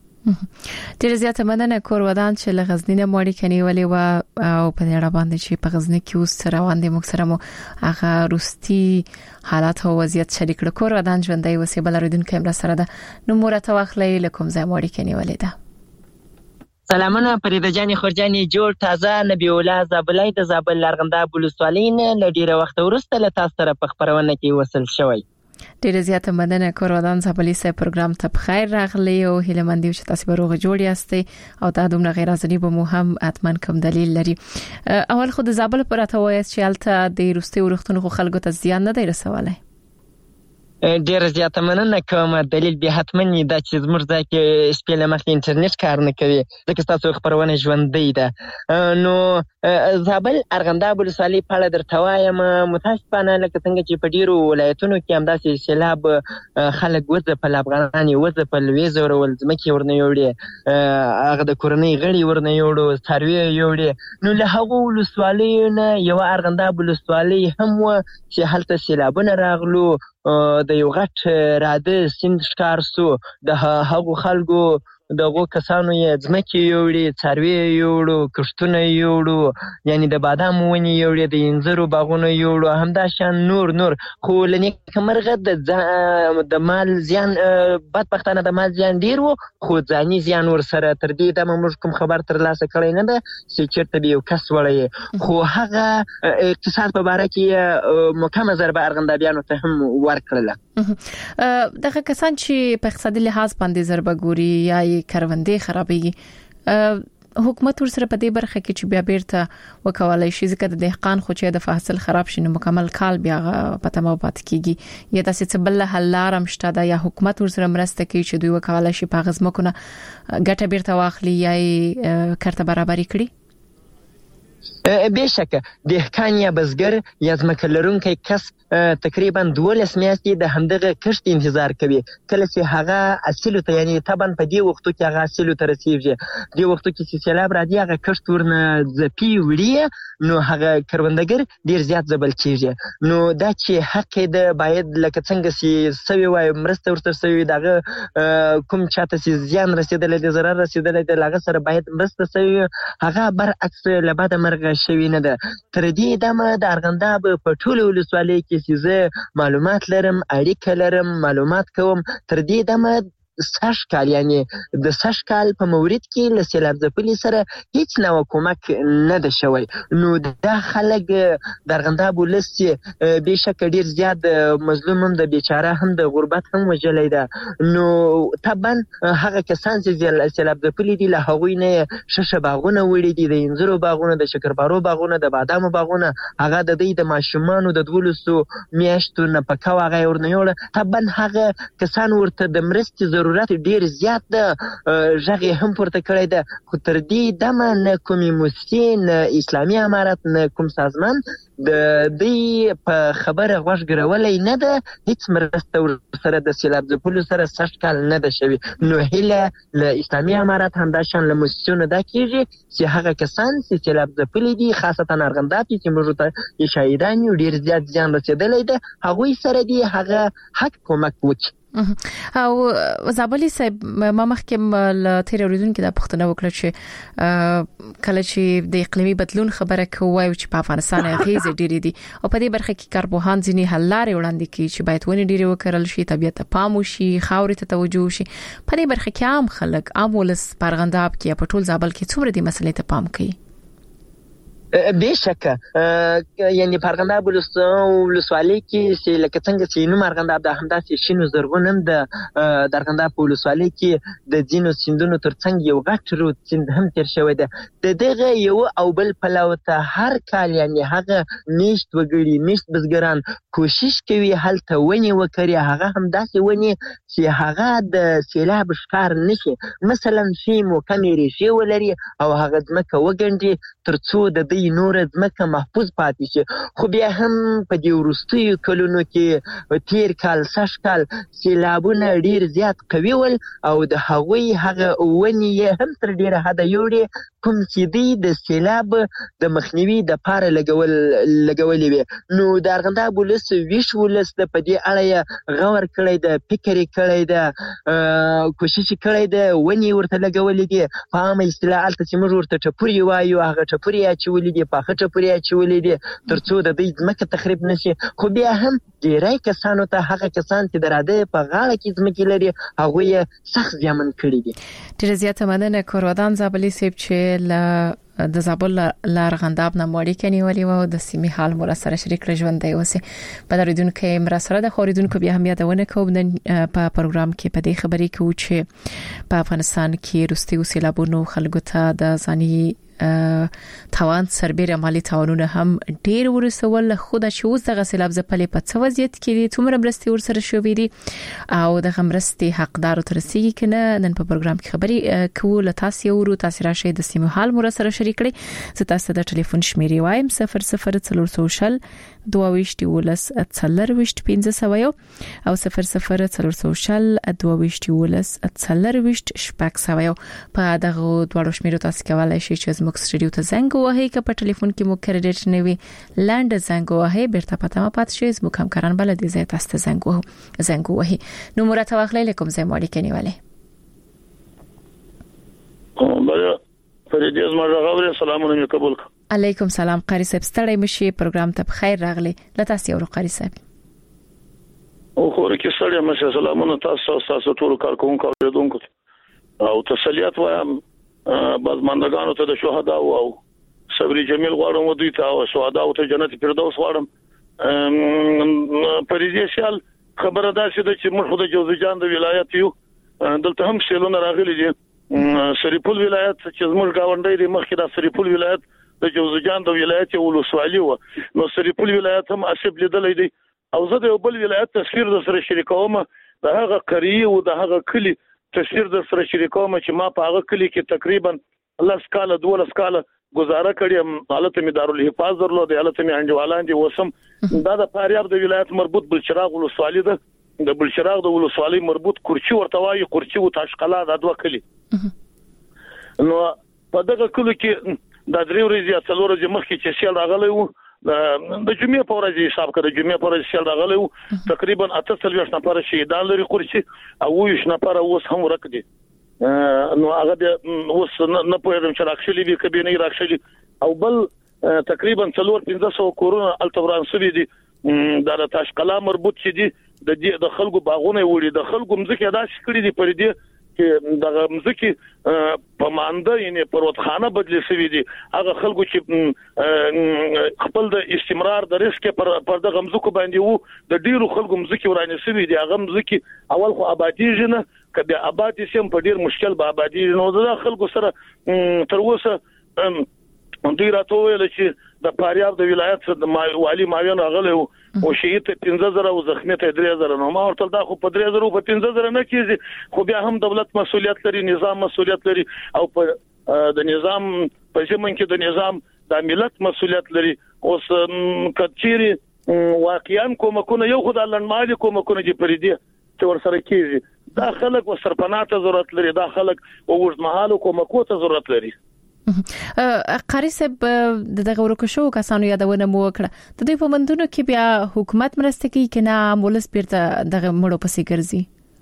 ډېر زیاته مننه کور ودان چې له غزنی نه مړی کني ولې و او په دې اړه باندې چې په غزنی کې اوس روان دي موږ سره مو هغه روستي حالات او وضعیت شریک کړ کور ودان ژوندۍ وسې بل ردون کیمرا سره ده نو مرته واخلې لکم ځای مړی کني ولې ده سلامونه فریده جان خورجانی جوړ تازه نبی الله زابلای د زابل لارغنده بلوسوالین له ډیره وخت وروسته له تاسو سره په خبرونه کې وصل شوی ډیره زیاته مننه کورودان زابلی سه پروګرام ته بخیر راغلی او هیله مندي چې تاسو به روغ جوړ یاستئ او دا دومره غیر ازنی به مو هم اتمن کوم دلیل لري اول خو د زابل پر اته وایي چې الته د روستي ورختونو خلکو ته زیان نه دی رسولای ډیر زیاته مننه کوم دلیل به حتمن دا چې زموږ ځکه سپیل مخ انټرنیټ کار نه کوي ځکه تاسو خبرونه ژوندۍ ده نو زابل ارغنده بلوسالي په اړه درته وایم متاسفانه لکه څنګه چې په ډیرو ولایتونو کې همداسې سیلاب خلک وځه په افغانستان وځه په لویزور ول ځمکې ورنه یوړي هغه د کورنۍ غړي ورنه یوړو څاروي یوړي نو له هغه ولسوالۍ نه یو ارغنده بلوسالي هم چې هلته سیلابونه راغلو د یو غټ راده سیند ښکار سو د هغو خلکو دغه کسانو یې ځمکې یوړي څاروي یوړو کښتونه یوړو یعنی د بادام ونې یوړي د انځرو باغونه یوړو همدا شان نور خو لنیک مرغه د مال زیان بدبختانه د مال زیان ډیر وو خو ځاني زیان ور سره تر دې د موږ کوم خبر تر لاسه کړی نه ده چې چیرته به یو کس وړي خو هغه اقتصاد په اړه کې مکمل ضربه ارغندابیانو ته هم ورکړله دغه کسان چې په اقتصادي لحاظ باندې ضربه ګوري یا کروندې خرابېږي حکومت ورسره په دې برخه کې چې بیا بیرته وکولای شي ځکه د دهقان خو چې د فحصل خراب شي نو مکمل کال بیا پته مو پات کیږي یا تاسو څه بل حل لارم شته دا یا حکومت ورسره مرسته کوي چې دوی وکولای شي په غزمه کنه ګټه بیرته واخلي یا کارته برابرۍ کړي بشکه دهقان یا بزګر یا ځمکه لرونکی کس تقریبا 12 میاشتې د همدغه کښت انتظار کوي کله چې هغه اصل ته یعنی طبعا په دې وختو کې هغه اصل ته رسیږي د وختو کې چې سیلاب راځي هغه کښت ورنه ځپی وړي نو هغه کروندګر ډیر زیات زبل کیږي نو دا چې حق د باید لکه څنګه چې سوي وای مرسته ورته سوي دغه کوم چاته چې زیان رسیدل د ضرر رسیدل د لاغه سره باید مرسته سوي هغه برعکس لباده مرغه شوی نه ده تر دې دمه د ارغنداب په ټولو ولسوالۍ کې چې معلومات لرم اړیکه لرم معلومات کوم تر دې دمه سږ کال یعنی د سږ کال په مورید کې له سیلاب ځپلي سره هیڅ نو کومک نه ده شوی نو دا خلک د ارغنداب ولس چې بشک ډیر زیات مظلوم هم د بیچاره هم د غربت هم وجلې ده نو طبعا هغه کسان چې سیلاب ځپلي دي له هغوی نه ششه باغونه وړي دي د انځرو باغونه د شکرپارو باغونه د بادامو باغونه هغه د دې د ماشومانو د 12 میاشتو نه پکاو هغه ورنه یوړ طبعا هغه کسان ورته د مرستې ضرورت ډیر زیات ده ژغه هم پورته کړی ده خو تر دې دمه نه کومي مسئول اسلامي امارت نه کوم سازمان د دې په خبره غوښګرولې نه ده هیڅ مرسته سره د سیلاب ځپلو سره سږ کال نه ده شوی نو هله له اسلامي امارت هم دا شان له مسئولینو دا کیږي چې هغه کسان چې سیلاب ځپلي دي خاصتا ارغنداب چې موږ ته شهیدان ډیر زیات زیان رسیدلې ده هغوی سره دی هغه حق کومک وکړي او زابلی صاحب ما مخکې ل تیر اوریدون کې د پښتنه وکړه چې کله چې د اقلیمي بدلون خبره کوي چې په افغانستان غیزه ډېری دي او په دې برخه کې کارپوهان ځینی حل لارې وړاندې کوي چې باید ونې ډېری وکړل شي طبيعت ته پام وشي خاورې ته توجه شي په دې برخه کې عام خلک عام ولس پرغنداب کې په ټول زابل کې څومره دې مسلې ته پام کوي بشکه یعنی پرغنداب ولسوالۍ کې چې لکه څنګه چې نو مرغنداب د همداسې شینو زرغونم د درغنداب ولسوالۍ کې د دینو سیندونو ترڅنګ یو غټ رود سیند هم تیر شوی ده د دغه یو او بل پلاوته هر کال یعنی هغه میشت وګړي میشت بزګران کوشش کوي هلته ونی وکړي هغه هم داسې ونی چې هغه د سیلاب ښکار نشي مثلا شی مو کمیري شی ولري او هغه ځمکه وګنډي ترڅو د د نور ځمکه محفوظ پاتې شي. خو بیا هم په دې وروستیو کلونو کې تیر کال سږ کال سیلابونه ډیر زیات قوي ول او د هغوی هغه ونې یې هم تر ډیره حده یوړې کوم چې دوی د سیلاب د مخنیوي دپاره لګولې وې. نو د ارغنداب ولس ویښ ولس د په دې اړه یې غور کړی ده، فکر یې کړی ده، کوشش یې کړی ده، ونې ورته لګولې دي. په عامه اصطلاح هلته چې موږ ورته ټپورې وایو، هغه ټپورې یې اچولې دي، پاخه ټپورې یې اچولې دي تر څو د دوی ځمکه تخریب نه شي. خو بیا هم ډیری کسانو ته هغه کسان چې د راده په غاړه کې ځمکې لري هغوی یې سخت زیانمن کړي دي. ډېره زیاته مننه کورودان زابلي صاحب چې د زابل له ارغنداب نه اړیکه نیولې و او د سیمې حال مو سره شریک کړ. ژوندۍ اوسئ. په دریدونکو مرسته د خوریدونکو بیا هم یادونه کوم نن په پروګرام کې په دې خبرې کې و چې په افغانستان کې وروستي سیلابونو خلکو ته د ځاني توان سربېره مالی توانونه هم ډېر ورسول. خو د شوز د سیلاب ځپلې په څه وضعیت کې دي، څومره مرستې ورسره شوې دي او د مرستې حقدار تر رسیدي کنه. نن په پروګرام کې خبرې کوو. له تاسو ورو تاسو راشي د سیمو حال مو سره شریک کړئ. زه تاسو د ټلیفون شمیرې وایم 0040 22 ولس 40 1500 او 0040 22 40 1500. په دغه دوه شمیرو تاسو کولای شئ چې زموږ سټډیو ته زنګ ووهئ. که په ټلیفون کې مو کریډیټ نه وي لاند زنګ ووهئ، بیرته پته ما پات شي زموږ همکاران بل دي زه تاسو ته زنګ ووهئ. نو مرته واخلئ کوم ځای مو اړیکه نیولې. فریدیز مرغاوري سلامونه قبول کړ. علیکم سلام قاری صاحب، ستړی مشي پروګرام ته بخیر راغلی. لته سی ورو قاری صاحب. او خو کې ستړی مشه سلامونه تاسو ټول کارکونکو اوریدونکو او تسلیت وایم بازماندگانو ته د شهدا او صبري جمیل غواړم ودی ته او شهدا او ته جنت فردوس غواړم. فریدیز سیال خبره ده چې موږ خو د جوزجان د ولایت یو دلته هم سیلونه راغلي دي. سریپول ولایت چې زموږ گاونډي دی مخکې د سریپول ولایت د جوزجان د ولایت ولسوالي و. نو سریپول ولایت هم اسب لیدلې دي او زه د بل ولایت تصویر د سره شریکوم. د هغه قریه او د هغه کلی تصویر د سره شریکوم چې ما په هغه کلی کې تقریبا 10 کاله 12 کاله گزاره کړم. حالت می دارالحفاظ درلود، حالت می انجوالان دي وسم. دا د فاریاب د ولایت مربوط بلچراغ ولسوالي ده. د بلچراغ د ولسوالۍ مربوط کورچی ورته وایي، کورچی او تاشقلا د دوه کلی. نو په دغه کلو کې د درې ورځې یا څلور ورځې مخکې چې سیل راغلی و د جمعې په ورځ حساب کړه، د جمعې په ورځ سیل راغلی و. تقریبا 48 نفر شهیدان لري کورچی او 20 نفر اوس هم ورک دي. نو هغه اوس نه پوهیږم چې راخلي دي کبي نه راخلي او بل تقریبا 400 کورونه التوران سوي دي. د تاشقلا مربوط چې دي د خلکو باغونه وړي، د خلکو مزکه داسې کړی دي پر دې چې د مزکه په مانده یعنی پروتخانه بدلی شوی دي. هغه خلکو چې خپل د استمرار د ریسک پر د غمزکو باندې وو د ډیرو خلکو مزکه ورانه شوی دي. هغه مزکه اول خو آبادی جنه کبه آبادی سم په ډیر مشکل به آبادی نو د خلکو سره تر اوسه دوی راته ویل چې د فاریاب د ولایت د والی ماوین راغلی او شهید 15000 او زخمی ته 3000. نو ما ورته دا خو په 3000 او په 15000 نه کیږي، خو بیا هم دولت مسؤلیت لري، نظام مسؤلیت لري او په د نظام په ځمن کې د نظام د ملت مسؤلیت لري. اوس کچيري واقعا کومکونه یو خدای لنمالي کومکونه چې پریدي چې ور سره کیږي دا خلک و سرپناته ضرورت لري، دا خلک او ورځمحاله کومکو ته ضرورت لري. قاری صاحب دغه ورکو شو کسانو یادونه مو وکړه د دوی په مندونو کې بیا حکومت مرسته کوي کنه مولس پیرته دغه مړو پسې ګرځي.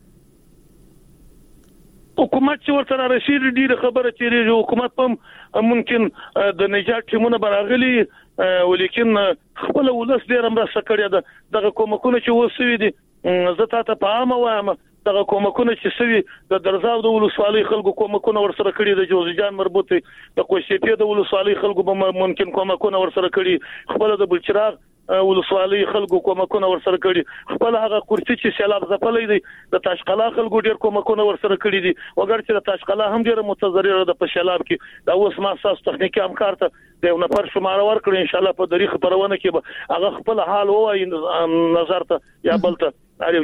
حکومت چې ورته راشي ډیره خبره چیرې حکومت هم ممکن د نجات ټیمونه براغلي ولیکن خپل ولس ډیر مرسته کړی ده. دغه کومکونه چې وسوي دي زه تاسو په عامه وایم دغه کومکونه چې سوي د درزاو د ولسوالۍ خلکو کومکونه ورسره کړی، د جوزجان مربوط د کوشتې د ولسوالۍ خلکو به ممکن کومکونه ورسره کړی، خپل د بلچراغ ولسوالۍ خلکو کومکونه ورسره کړی، خپل هغه کورچی چې سیلاب ځپلې دي د تاشقلا خلکو ډیر کومکونه ورسره کړی دي. وګور چې د تاشقلا هم ډیر متضرره ده په سیلاب کې. دا اوس ما اساس تخنیکی همکار ته د یو نفر شماره ورکړي ان شاء الله په دریخ پرونه کې به هغه خپل حال وایي نظر ته یا بلته اړیو چې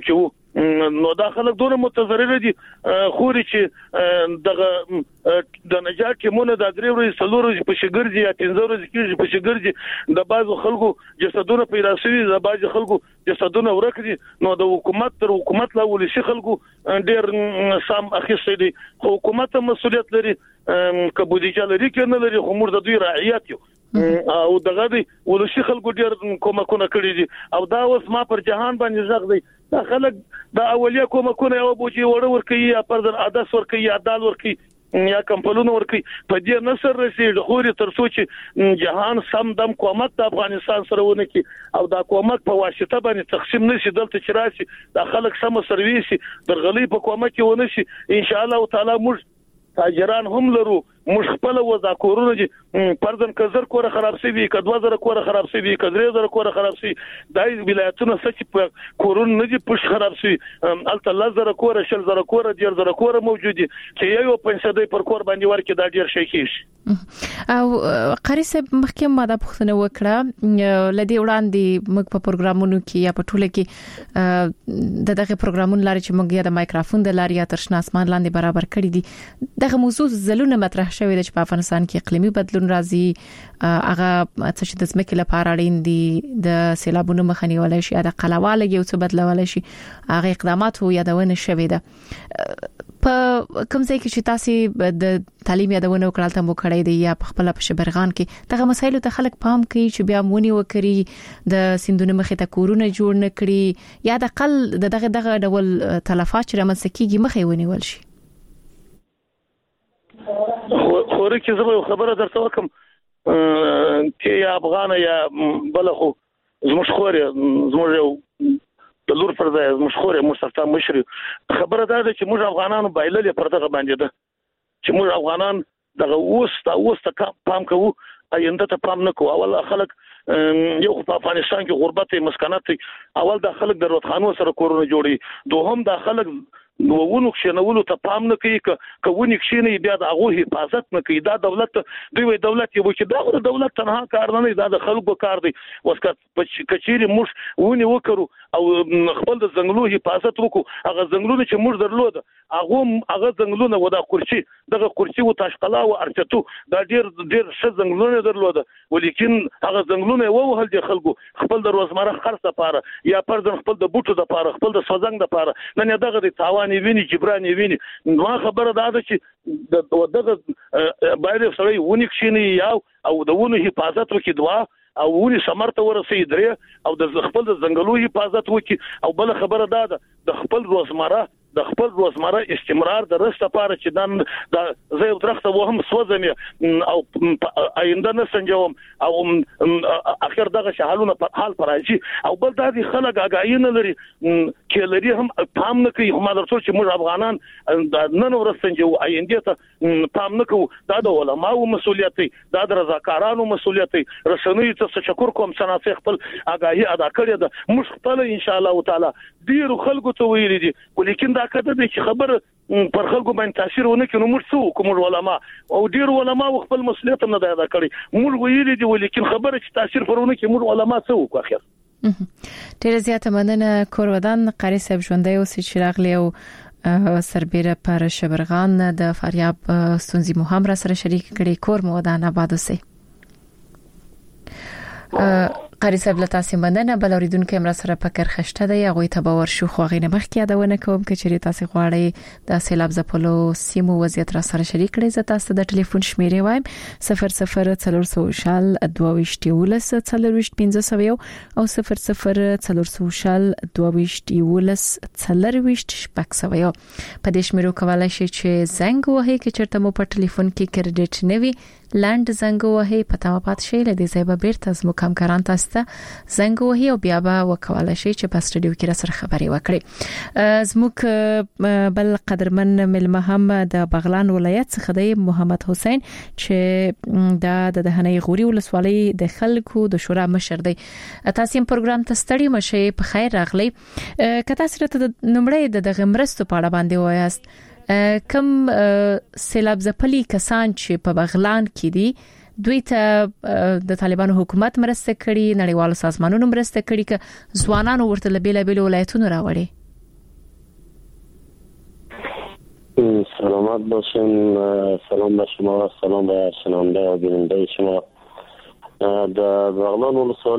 نو دا خلک دونه متضرر دي خوري چې دغه د نجات ټیمونه د درې ورځې څلور ورځې په شګرځي یا 15 ورځې کې په شګرځي د بعضو خلکو جسدونه پیدا شوي د بعضو خلکو جسدونه ورک دي نو د حکومت تر حکومت لا ولسی خلکو ډېر سم اخیستي دي حکومت مسؤلیت لري کبودیجه لري کنه لري خو موږ د دوی رعایت یو او دغه دی ولسی خلکو ډېر کومکونه کړی دي او دا اوس ما پر جهان باندې ځغ دی دا خلک د اولیه کومکونه یو بوجي وړ ورکي یا پردر عادت ورکي یا دال ورکي یا کمپلونه ورکي په دې نصر رسید خوري تر سوچ جهان سم دم کومک د افغانستان سره ونه کی او دا کومک په واسطه باندې تقسیم نشي دلته چراسي د خلک سم سرویس درغلي په کومک ونه شي ان شاء الله تعالی موږ تاجران هم لرو موږ خپل وځا کورونه دي پردن کزر کوره خراب سي وي ک 2000 کوره خراب سي وي ک 3000 کوره خراب سي دای ولایتونه سچ کورونه نه دي پښ خراب سي الته 1000 کوره 6000 کوره 1000 کوره موجودي چې یو 500 پر کور باندې ورکه دا ډیر شي کیږي او قاری صاحب مخکې ما د پښتنه وکړه لدی وړاندې موږ په پروګرامونو کې یا په ټوله کې دغه پروګرامونو لاري چې موږ یا د مایکروفون د لاري یا ترشنا اسمان لاندې برابر کړی دي دغه موضوع زلونه مطرح شوی د په افغانستان کې اقلیمي بدلون راځي هغه چې د ځمکې لپاره اړین دي د سیلابونو مخنیوي شي یا د قلاواله یو څه بدلول شي هغه اقدامات یادونه شوی ده په کوم ځای کې چې تاسو د تعلیم یادونه وکړل ته مو کړی دی یا په خپل په شبرغان کې دغه مسایلو ته خلک پام کوي چې بیا مونږ وکړي د سیندونو مخې ته کورونه جوړ نکړي یا د قل دغه ډول تلفات چې رامنځته کیږي مخې ونیول شي خوري کې زما خبره درته وکم چې یا افغان یا بلخو زموږ خوري زموږ یو د لور پر ځای زموږ خوري مصطفی مشري خبره ده چې موږ افغانانو بایللې پر دغه باندې ده چې موږ افغانان دغه اوس ته پام کوو آینده ته پام نه کوو اول خلک یو په افغانستان کې غربت مسکنات اول د خلک د روتخانو سره کورونه جوړي دوهم د خلک نوونو کښنولو ته پام نه کوي کوونی کښنی بیا د هغه حفاظت نه کوي دا دولت دوی دولت یو چې دا دولت تنها کار نه دا د خلکو کار دی وسکه کچيري موږ ونی وکړو او خپل د زنګلو حفاظت وکړو هغه زنګلونه چې موږ درلود هغه زنګلونه ودا کورچی دغه کورچی او تاشقلا او ارچتو دا ډیر ښه زنګلونه درلود ولیکن هغه زنګلونه ووهل دي خلکو خپل د روزمره خرڅ لپاره یا پرځن خپل د بوټو لپاره خپل د سوزنګ لپاره نه دغه د تاوان ویني جبران ویني نو خبره ده چې دغه باید سړی ونی کښینی یاو او د ونو حفاظت وکړي دوا او ونی سمرته ورسي درې او د خپل د زنګلو حفاظت وکړي او بل خبره ده د خپل روزمره استمرار د رسته لپاره چې د زې درخته وهم سوځم او آینده نه سنجوم او اخر دغه شحالونه په حال پراځي او بل د خلک اگاین لري چې لري هم پام نه کوي هم درته چې موږ افغانان نن ورسنجو آینده ته پام نه کوو دا د علماو مسولیت دی دا د رضاکارانو مسولیت دی رسنوي ته شکر کوم سناسه خپل اگاهي ادا کړی ده موږ خپل ان شاء الله تعالی ډیر خلکو ته ویل دي ولیکن دا کده دي چې خبر پر خلکو باندې تاثیر ونه کړي موږ څو کوم علماء او ډیر علماء خپل مسولیت نه ادا کړی موږ ویل دي ولیکن خبره چې تاثیر پرونه کې موږ علماء څو کو اخر ډیر زیاته مننه کورودان قاری صاحب ژوندۍ اوس چې راغلی او سربېره پر شبرغان د فاریاب ستونزې مو هم را سره شریک کړي کور مو ودان آباد اوسئ قاری صاحب له تاسو مننه بل اوریدونکو امر سره فکر خشته دی هغه ته باور شو خو غینه مخ کې یادونه کوم چې چیرې تاسو غواړئ د سیلاب زپلو سیمو وضعیت را سره شریک کړئ زه تاسو د ټلیفون شمیرې وایم 00 400 او 00 په دې شمیرو کولای شئ چې زنګ وهئ چې چرته مو په ټلیفون کې کریډټ نوي لاند زنګ وهي پته پات شي لدې ځای به بیرته زمو کاران تاسو ته زنګ وهي او بیا به وکولای شي چې په سټډیو کې را سره خبري وکړي زمو بل قدرمن ملمه هم د بغلان ولایت څخه دی محمد حسین چې د دهنې غوري ولسوالۍ د خلکو د شورا مشر دی تاسو هم پروګرام ته ستړي مشه په خیر راغلی کته سره ته نمبر د غمرستو پاړه باندې وایاست کم سیلاب زپلی کسان چې په بغلان کې دي دوی ته د طالبانو حکومت مرسته کړي نړیوالو سازمانونو مرسته کړي ک ځوانانو ورته بیل ولایتونو راوړي سلامت باشین. سلام به شما، سلام به شنونده و بیننده شما. در بغلان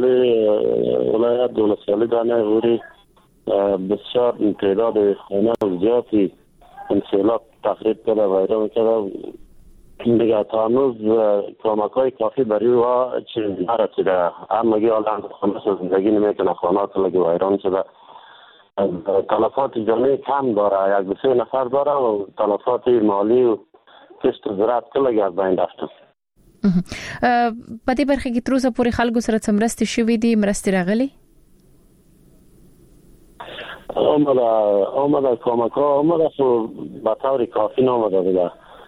ولسوالی دانه غوری بسیار تعداد خانه زیادی انسیلاب تخریب کرده و ویران کرده. دیگه تا هنوز کمک‌های کافی برای او چیز نرسیده. همگی حالا خانه زندگی نمیکنه، خانه لگی ویران شده. تلفات جانی کم داره، 1-2 نفر داره و تلفات مالی و کشت زراعت کلگی از بین رفته. په دې برخه کې تر اوسه پورې خلکو سره څمرستې شوې دي، مرستې راغلي؟ آمده کمک‌ها آمده خو به طور کافی نامده دیگه.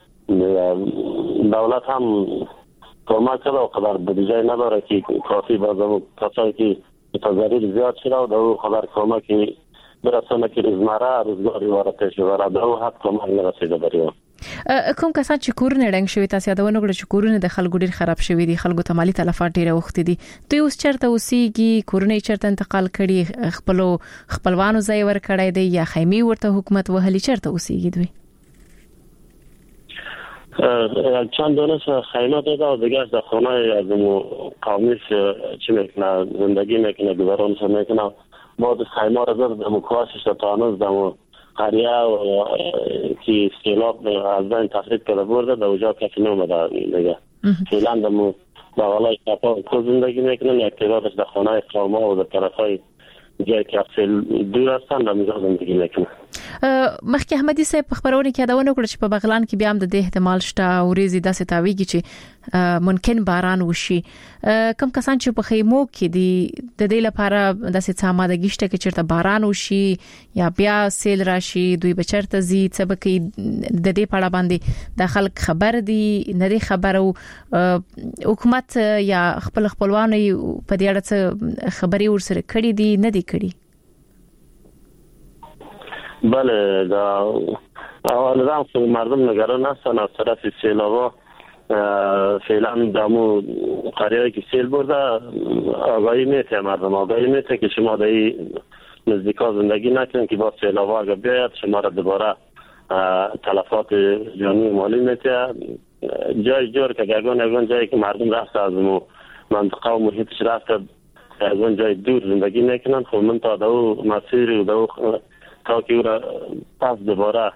دولت هم کمک کرده و قدر بودجه نداره که کافی بازم کسایی که تضرر زیاد شده و دو قدر کمکی برسانه که روزگاری وارد شده دو حد کمک نرسیده برای کوم کسان چې کورونه ړنګ شوی تاسو یادونه کړو چې کورونه د خلکو ډیر خراب شوی دي، خلکو ته مالی تلفات ډیر وخت دي، دوی اوس چرته اوسېږي، کورونه چرته انتقال کړي، خپلوانو ځای ور کړی دی یا خیمه ورته حکومت وهلي، چرته اوسېږي دوی؟ چند دانه خیمه داده و دیگه در خانه از قومیش چی میکنه زندگی میکنه، گذرانش میکنه. بعد خیمه را زد دمو کاشش تا هنوز دمو قریه و که سیلاب از بین تخریب کرده برده در اونجا کسی نومده دیگه. فعلا دمو بغلای کپا کو زندگی میکنن، یک تعدادش در خانه قومه و در طرفای جایی که افسیل دور هستن در میزا زندگی میکنن. مخکې احمدي صاحب په خبرونه کې یادونه وکړه چې په بغلان کې بیا هم د دې احتمال شته ورېزي داسې تاویږي چې ممکن باران وشي. کم کسان چې په خیمو کې دي د دې لپاره داسې څه آمادګي شته چې چیرته باران وشي یا بیا سیل راشي، دوی به چیرته ځي، څه به کوي، د دې په اړه باندې د خلک خبر دي نه دي خبر او حکومت یا خپلوان په دې اړه څه خبري ورسره کړي دي نه دي کړي؟ بله اول مردم نگران هستن از طرف سیلابا. فعلا دمو قریه که سیل برده آگاهی میته، مردم آگاهی میته که شما در نزدیکا زندگی نکنید که با سیلابا اگر بیاید شما را دوباره تلفات جانی مالی میته. جای جور که گرگان جایی که مردم رفته از منطقه و محیطش رفته از اون جای دور زندگی میکنن. خب من تا دو مسیر و دو تا که او را پس دوباره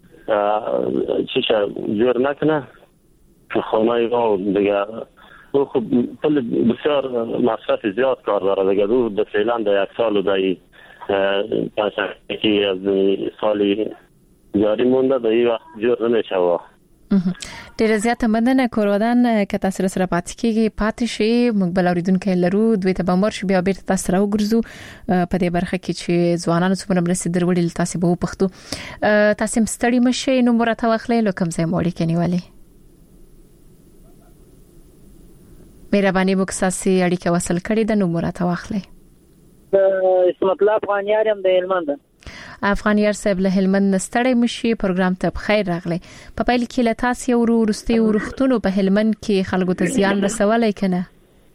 چیشه جور نکنه خانه ها دیگه او خب بسیار مصرف زیاد کار داره دیگه. او در فعلا در 1 سال و در که از سالی جاری مونده در این وقت جور نمیشه. ډیره زیاته مننه کورودان که تاسو سره پاتې شئ. موږ بل اوریدونکو لرو دوی ته به مر شو بیا بیرته تاسو راو ګرځو په دې برخه کې چې ځوانانو څومره مرسته دروړي تاسو به وپښتو. تاسو مستړی مشه نو مرته واخلې لکه څنګه موړی کنيوالي مهرباني وکړئ اړیکه وصل کړئ د نو مرته واخلې. اسمت الله افغانیار هم د هلمند. افغانیار صاحب له هلمند ستړی مشي پروګرام ته بخیر راغلی. په پیل کې له تاسو ورستي ورختونو په هلمند کې خلکو ته زیان رسولای کنه؟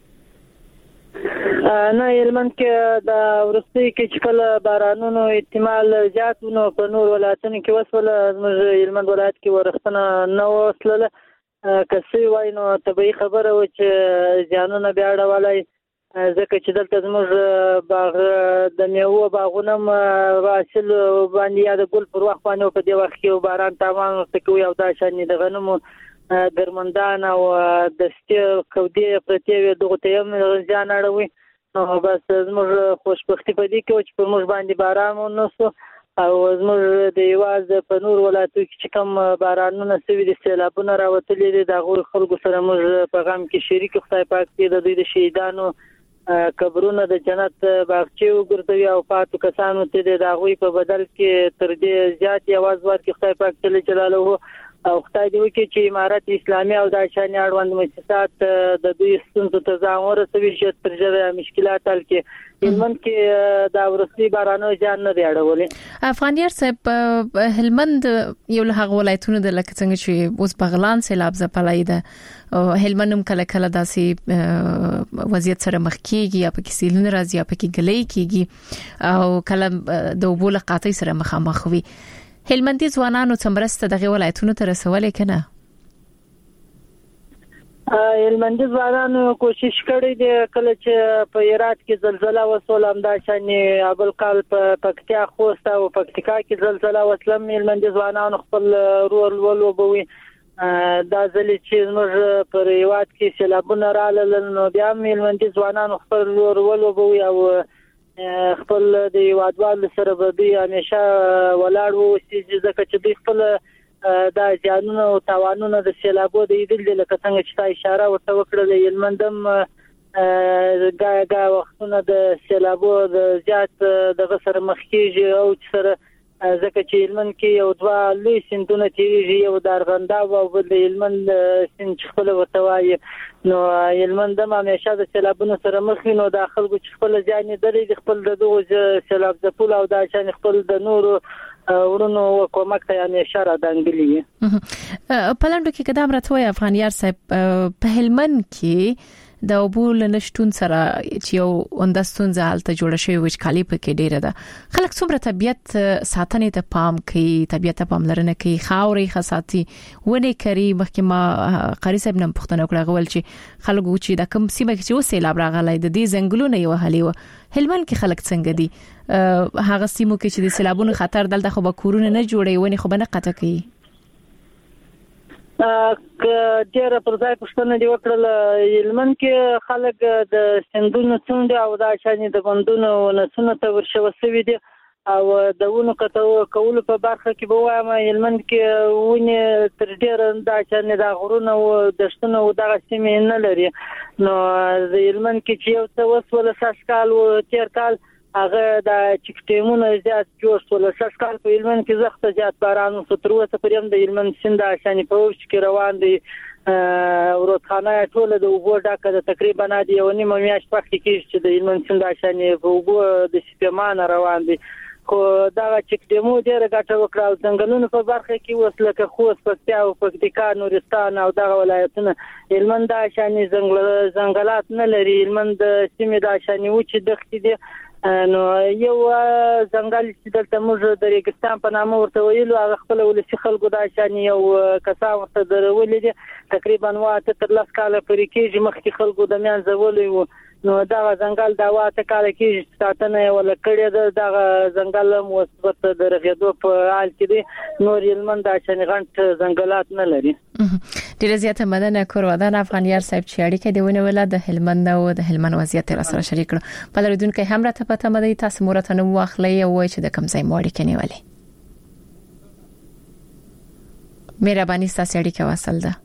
نه هلمند کې د ورستي کې کله بارانونو احتمال زیاتونو په نور ولایتونو کې وسوله. زموږ هلمند ولایت کې ورختنه نه وسله. کسي وای نو طبيعي خبره و چې ځانونه بیا ډولای ځکه چې دلته زموږ باغ د میوه باغونه حاصل باندې یا د ګل پر وخت باندې په دې وخت کې باران تمام کوي او دا شان د غنمو ګرمندان او د ستې کودې پرتیوي دغه ته هم ځان اړوي. نو بس زموږ خوشبختی په دې کې چې پر موږ باندې باران ونوسو او زموږ د یواز په نور ولایتو کې کوم بارانونه سوي دي سیلابونه راوتلي دي د غوړ خلکو سره موږ په غم کې شریک خدای پاک دې د دوی د شهیدانو قبرونه د جنت باغچې وګرځوي او پاتو کسانو ته د هغوی په بدل کې تر دې زیات یواز ورکړي خدای پاک جل جلاله او خدای دې وکړي چې امارت اسلامي او د شان اړوند مؤسسات د دوی ستونزو ته ځان ورسوي چې تر ژبه مشکلات حل کړي. هلمند کې دا ورسي بارانو ځان نه دی اړولې. افغانیار صاحب هلمند یو له هغه ولایتونو د لکه څنګه چې اوس بغلان سیلاب ځپلای ده هلمند هم کله کله داسې وضعیت سره مخ کیږي یا پکې سیلونه راځي یا پکې ګلې کیږي او کله د وبول قاطع سره مخامخ وي. هلمندي ځوانانو څمرسته دغه ولایتونو ته رسولې کنه؟ هلمندي ځوانانو کوشش کړی دی کله چې په هرات کې زلزلہ وسول همدا شانې ابلکال په پکتیا خوست او پکتیکا کې زلزلہ وسلم هلمندي ځوانانو خپل رول ولوبوي دا ځلې چې موږ پر هرات کې سیلابونه راغلل نو بیا هلمندي ځوانانو خپل رول ولوبوي او خپل د وادوال سره به دوی همیشه ولاړ وو چې ځکه چې دوی خپل دا ځانونه او توانونه د سیلابو د ایدل لکه څنګه چې تا اشاره ورته وکړه د هلمندم ګا وختونه د سیلابو د زیات دغه سره مخ کېږي او سره ځکه چې هلمند کې یو دوه لوی سیندونه تیریږي یو د ارغنداب او بل د هلمند سیند خپل ورته وایي نو هلمند هم همیشه د سیلابونو سره مخ وي نو د خلکو چې خپل ځان درې خپل دغه سیلاب ځپل او د شان خپل د نورو ورونو کومک ته همیشه را دانګلي پلاندو کې قدم راتوي افغانیار صاحب په هلمند کې د اوبول نشټون سره چې یو اندستون ځالته جوړ شوی وچکالي پکې ډیره ده خلک څومره طبيعت ساتنې ته پام کوي طبيعت پاملرنه کوي خاورې خاصاتي ونه کوي مخکې ما قاری صاحب نن پښتنه کړه غول چې خلکو چې د کوم سیمه کې چې سیلاب راغلی د دې زنګلونه یو حالي و هلمند کې خلک څنګه دي هغه سیمو کې چې د سیلابونو خطر دلته خو به کورونه نه جوړي ونه خو به نه قطع کوي ډیره پر ځای پښتنه دی وکړل هلمند کې خلک د سندونو څنډه او د شانې د بندونو نسونه ته ورشوسوي دي او د ونو کولو په برخه کې به وایم هلمند کې ونې تر ډیره د شانې د غرونو او دشتونو او دغه سیمې نه لري نو د هلمند کې چې یو څه وسول ساسکال او تیر کال هغه د چکټیمونو زیات جوړ شول ساسکال په هلمند کې زخته زیات باران او ستروسه پریم د هلمند سیند شانې په وښ کې روان دي ورځخانه ټوله د اوبو ډکه د تقریبا د یو نیمه میاشت وخت کې چې د هلمند سیند شانې په اوبو د سپېمان روان دي خو دا چکټیمو ډیره ګټه وکړه او څنګهونو په برخه کې وسلکه خوست پکتیا او پکتیکا نورستان او دغه ولایتونه هلمند شانې ځنګلات نه لري هلمند سیمه د شانې وچې دښتې دي نو یو ځنګل چې دلته موږ د ریګستان په نامه ورته ویلو هغه خپل ولسی خلکو د شانې یو کسا ورته درولې دي تقریبا واته تر لاس کاله پرې کېږي مخکې خلکو د میان زولې وو نو دا ځنګل دا واته کاله کې ساتنه ولا کړی دا ځنګل مثبت درغېدو په حال کې دي نور هلمند شانې غنټ ځنګلات نه لري ډیره زیاته مننه کورودان افغانیار صاحب چې اړیکه دی ونیول د هلمند او د هلمند وضعیت سره شریک کړو په لریدونکو هم راته پته مده تاسو مرته نو واخلې او چې د کم ځای موړ کې نیولې مهرباني تاسو اړیکه وصل ده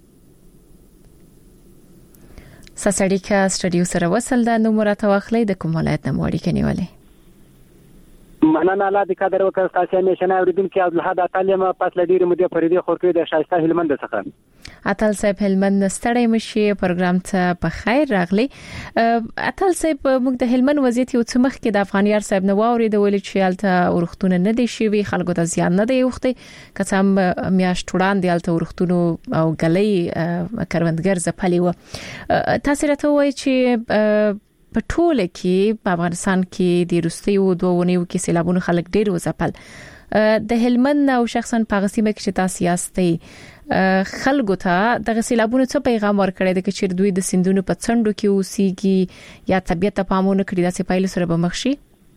ساسړیکا سټډیو سره وصل ده نو مرته واخلې د کوم ولایت نه موړ کې نیولې مننه الله دې قدر وکړ تاسو یې نشنه اوریدونکو عبدالحد تعلیم پس لډیر مودې پرې خورکې د شایسته هلمند څخه اتل صاحب هلمند ستړی مشي پروګرام ته په خیر راغلی اتل صاحب موږ د هلمند وضعیت یو څه مخ کې د افغانیار صاحب نو اورید ولې چې الته ورختونه نه دي شي خلکو ته زیان نه دی وختي کڅم میاشت وړاندې الته ورختونو او غلې کروندګر زپلی و تاسو راته وایي چې په ټوله کې په افغانستان کې د روسیو دوونیو کې سیلابونو خلک ډیر وځپل د هلمند او شخصا په غسیمه کې چې تاسو یاستئ خلکو ته د سیلابونو څخه پیغام ورکړی د چې دوی د سندونو په څنډو کې اوسېږي یا طبيعت پامونه کړی دا چې پایله سره به مخشي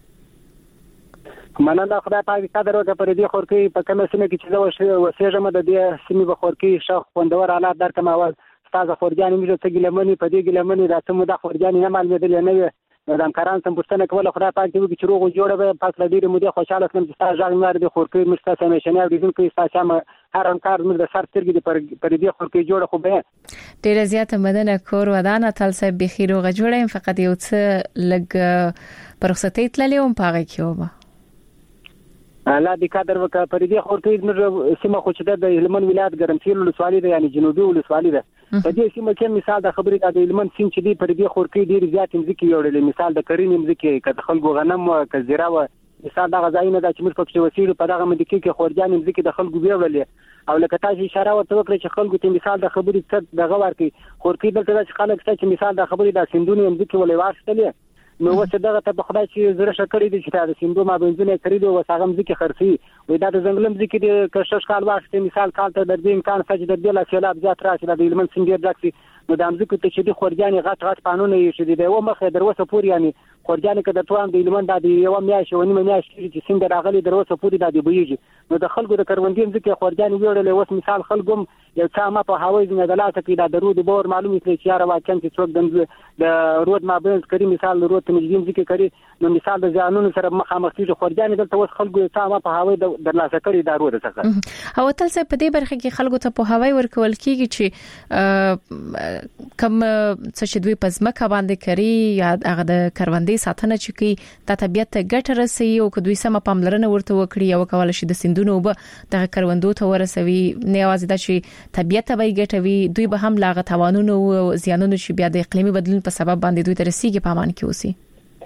مننه خدای پاک قدر وکړي پر دې خورکې په کومه سیمه کې چې وسېږم د دې سیمې په خورکې شاخ خوندور حالات درکم اول تازه خورجان میږي ته ګلمنې په دې ګلمنې راته د خورجان نه معلومېدل نه وي د امکاران سم پښتنه کوله خدای پاک دې چې روغ جوړه به پاس لډیره مودې خوشاله سم چې تاسو ځان لري د خورکې مستاسه مشنه اوریدونکو تاسو هم هر امکار موږ د سر ترګي پر دې خورکې جوړه خو به ډیره زیاته مدنه کور ودانه تل صاحب بخیر او جوړه فقط یو څه لګ پرخصتې تللې پاغه کېوبه الله دې قدر وکړه پر دې خورکې موږ سیمه خو چې د هلمند ولایت ګرمسیر ولسوالۍ ده یعنی جنوبي ولسوالۍ ده په دې سیمه کې مثال د خبرې د هلمند سیند چې دی پر دې خورکې ډیر زیات مزکی وړلې مثال د کرینې مزکی کله خلکو غنم او کزیرا و مثال د غزاینه د چې موږ په وسیله په دغه مدکی کې خورجان مزکی د خلکو ویولې او لکه تاسو اشاره ورته وکړه چې خلکو ته مثال د خبرې څخه دغه ورکې خورکې دلته چې خلک چې مثال د خبرې د سندونو مزکی ولې واسطلې نو وڅ دغه ته بخدای چې زره شکړې دي چې دا سیندو ما بنځونه کړی دوه وساغم ځکه خرسي وې دا د زنګلم ځکه د کشش کال وخت مثال کال ته د دې امکان سجده د لا سیلاب زیات راشي د علم سنجر ډاکسي نو د امزکو ته چې د خورجاني غټ قانون یې شې دی و مخه دروسه پور یعنی خورجاني کده توان د علم د یو میاش ونی میاش چې څنګه راغلي دروسه پور د بيږي نو د خلکو د کروندین ځکه خورجاني ویړل اوس مثال خلکم یو څا ما په هوای زنه د لاسه کې د درود بور معلومه کړي چې یاره واکن چې څوک د رود ما بنز کړي مثال رود ته مجدین ځکه کړي نو مثال د ځانونو سره مخامخ چې خورجاني دلته اوس خلکو څا ما په هوای د لاسه کړي د رود څخه او تل څه په دې برخه کې خلکو ته په هوای ورکول کیږي چې کم څه چې دوی پزماکه باندې کوي یا هغه د کروندې ساتنه چې کوي د طبيعت ته ګټه رسي او کدوې سم پاملرنه ورته وکړي او کول شي د سندونو وب د کروندو ته ورسوي نه واځي د چې طبيعت ته به ګټوي دوی به هم لاغه توانونه او زیانونه چې بیا د اقلیمي بدلون په سبب باندې دوی ته رسیږي په امان کې اوسي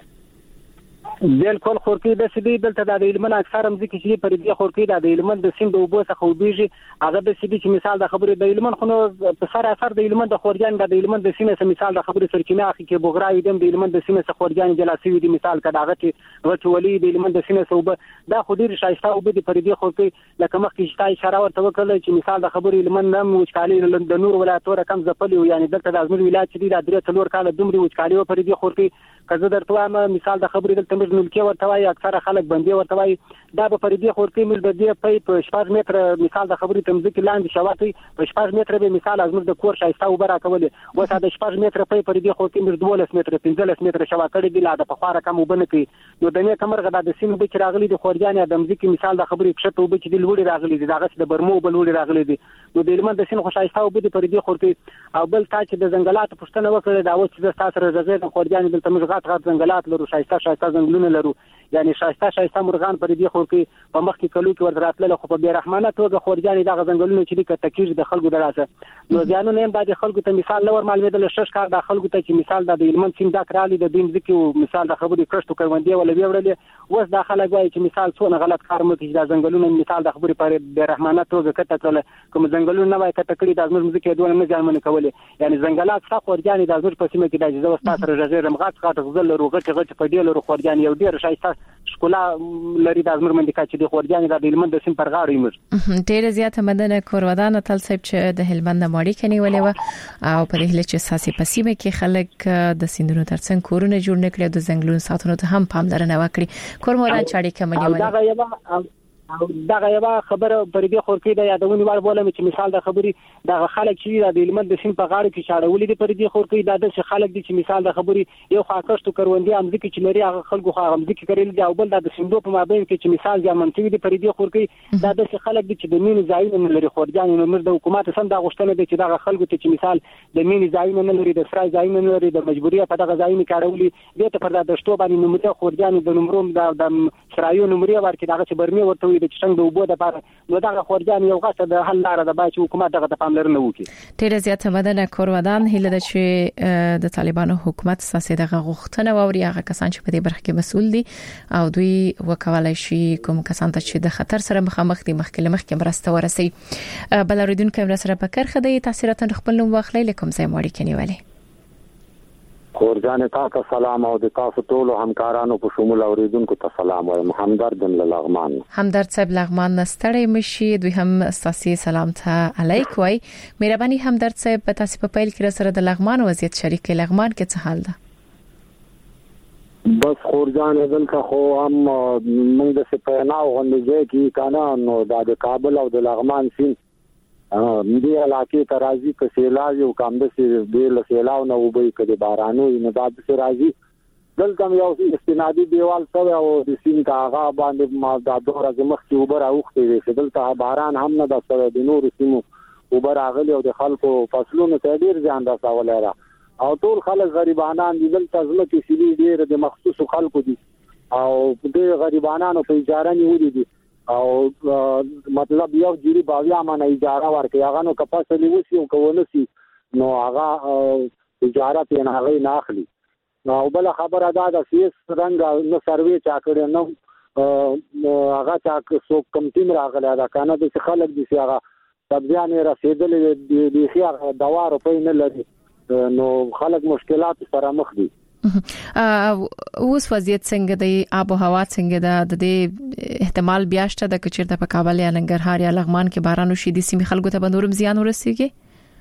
بالکل خورکی د سیدی دلته د علمن اکثر مزکی چې پر دې خورکی د علمن د سیند او بو څخه وبېږي هغه د سیدی چې مثال د خبرې د علمن خو په سر اثر د علمن د خورجان د علمن د سینې څخه مثال د خبرې سرچینه اخی کې بوغراوي د علمن د سینې څخه خورجان جلاسي دی مثال کډاغه چې ورچولي د علمن د سینې څخه دا خو ډیر شایسته او د پر دې خورکی لکه مخ کې شتای اشاره ورته وکړل چې مثال د خبرې علمن نم وچکالي د نور ولایتو رقم زپلی یعنی دلته د ازمیر ولایت چې د درې څلور کال دومره وچکالي پر دې خورکی کزه درته مثال د خبرې دلته موږ نلکي ورته وایي اکثره خلک باندې ورته وایي دا په پردي خورتي موږ د دې په 14 متر مثال د خبرې تمځکه لاندې شواطئ په 14 متر به مثال از موږ د کور شایسته وبره کولې وسه د 14 متر په پردي خورتي موږ 12 متر 15 متر شواطئ دی لا د پخواره کم وبنه کوي نو د نه کمرغه د سیم به راغلي د خورجان د مځکه مثال د خبرې کښته وب چې د لوړي راغلي دي دغه د برمو بل لوړي راغلي دي نو د علم د سین خو شایسته وب د پردي خورتي او بل تا چې د ځنګلات پښتنه وکړه دا و چې د تاسو رضا د خورجان د تمز غاټ ځنګلات لرو شایسته ځنګلونه لرو یعنی شایسته مرغان پر دې خور کې په مخ کې کلو کې ورتراتله خو په بیرحمانه توګه خورجان د ځنګلونو چې د تکیج د خلکو دراسه نو ځانونه هم باید خلکو ته مثال لور معلومات له شش کار د خلکو ته چې مثال د علم سین دا کرالي د دین ځکه مثال د خبرې کښتو کوندې ولا ویوړلې وس د خلک وایي چې مثال څونه غلط کار مو کې د ځنګلونو مثال د خبرې پر بیرحمانه توګه کته کله کوم ځنګلونه نه وای کته کړی د ازمر ځکه دوه نه ځانمن کولې یعنی ځنګلات څخه خورجان د ازمر په سیمه کې د اجازه وستا سره رغیر مغات غټ غزل غټ په دې لرو خورجان یو ډیر شایسته شکولا لري د ازمر منډه چې د خورجان د علم د سیم پر غاړه ایمر ډیر زیات مدنه کورودان تل صاحب چې د هلمند ماړی کني ولې و او په دې چې ساسي پسیمه کې خلک د سیندونو ترڅنګ کورونه جوړ نکړي د زنګلونو ساتنو ته هم پاملرنه وکړي کورموران چاړي کمنی ولې او دا غیبه خبره پر دې خورکی د یادونې وړ بولم چې مثال د خبرې د خلک چې د علم د سین په غاړه کې شاړولې دي پر دې خورکی د خلک دي چې مثال د خبرې یو خاکشتو کروندې امځکه چې لري هغه خلکو خو امځکه کړل دي او بل د سیندو په مابین کې چې مثال ځمنتوي دي پر دې خورکی د خلک دي چې د مين ځایونه لري خورجان نو موږ د حکومت سم د غوښتنه دي چې د خلکو ته چې مثال د مين ځایونه نه لري د سرای ځایونه نه لري د مجبوریت په دغه ځایونه کارولې دي ته پر د شتو باندې نمونه خورجان د نمروم د سرایو نمرې ورکې دغه چې برمي ورته وي د څنګه د وبو د لپاره نو دغه خورجان یو غټه د حل لاره د باید حکومت دغه د پاملرنه وکړي ډیر زیاته مدنه کورودان هله د چې د طالبانو حکومت ساسي دغه غوښتنه ووري هغه کسان چې په دې برخه کې مسول دي او دوی وکولای شي کوم کسان ته چې د خطر سره مخامخ دي مخکې مرسته ورسي بلریدون کیمرا سره پکر خدای تاثیرات خپل نوم واخلي لکم ځای ماړي کنيولي خورجان تا سلام او د تاسو ټول همکارانو په شمول اوریدونکو ته سلام وایم همدرد لغمان همدرد صاحب لغمان نستړی مشي دوی هم اساسي سلام ته علیک وای مهرباني همدرد صاحب تاسو په پیل کې سره د لغمان وضعیت شریک لغمان کې څه حال ده بس خورجان دلته خو هم موږ د سپیناو غونډه کې کانا نو د کابل او د لغمان سین دې علاقې ته راځي که سیلاب یو کم د سیلاب نه وبې کړي بارانو نه د راځي دلته یو استنادي دیوال سره او د سین کا هغه باندې ما د دوره مخ کې وبر اوختي وي دلته باران هم نه د سره د نور سیمو وبر اغلی او د خلکو فصلونو ته ډیر ځان رسولای را او ټول خلک غریبانان دي دلته ځمکې سړي ډیر د مخصوص خلکو دي او د غریبانو په اجاره نیولې دي او مطلب یو جری باویا مانه اجاره ورکړي هغه نو کپاسلی وسی او کوونسی نو هغه اجاره په نه غي نه اخلي نو بل خبره ده د سیس رنګ نو سروي چا کړي نو هغه چا څوک کم ټیم راغلی دا کنه د خلک دي چې هغه تبيانه رسیدلې دي خيار دوار په نه لري نو خلک مشکلات سره مخ دي اوس وضعیت څنګه دی آب او هوا څنګه ده د دې احتمال بیا شته د کچیرته په کابل یا ننګرهار یا لغمان کې باران وشي د سیمې خلکو ته بندورم زیان ورسیږي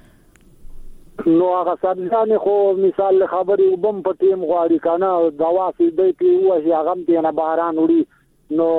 نو هغه سرځانه خو مثال خبري وبم په ټیم غواړي کنه دوا سیدې کې وایي هغه ته نه باران وړي نو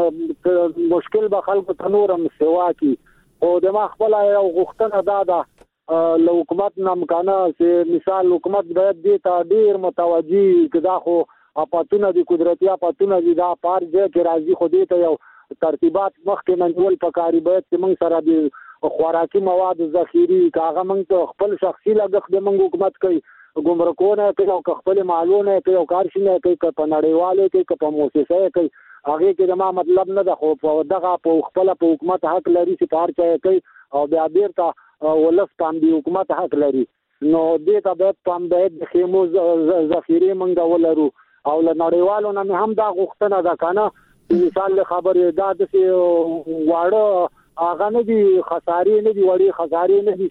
مشکل به خلکو تنورم سوا کی او د ما خپل یو غوښتنه ده له حکومت نه مکانه چې مثال حکومت باید دې ته ډیر متوجي کدا خو اپاتونه دي قدرتي اپاتونه دي دا پار ځای کې راځي خو دې ته یو ترتیبات مخکې منول پکاري باید چې موږ سره د خوراکي مواد ذخیره کاغه موږ ته خپل شخصي لګښت د موږ حکومت کوي ګمرکونه کوي او خپل معلومه کوي او کارشنه کوي په نړیواله کوي په مؤسسه کوي هغه کې ما مطلب نه ده خو په دغه په خپل په حکومت حق لري چې پار چا کوي او بیا بیرته ولس پام دی حکومت حق لري نو دې ته به پام د خیمو ذخیره منګه ولرو او له نړیوالو نه هم دا غوښتنه ده کنه مثال خبرې دا د واړه اغه نه دي خسارې نه دي وړي خسارې نه دي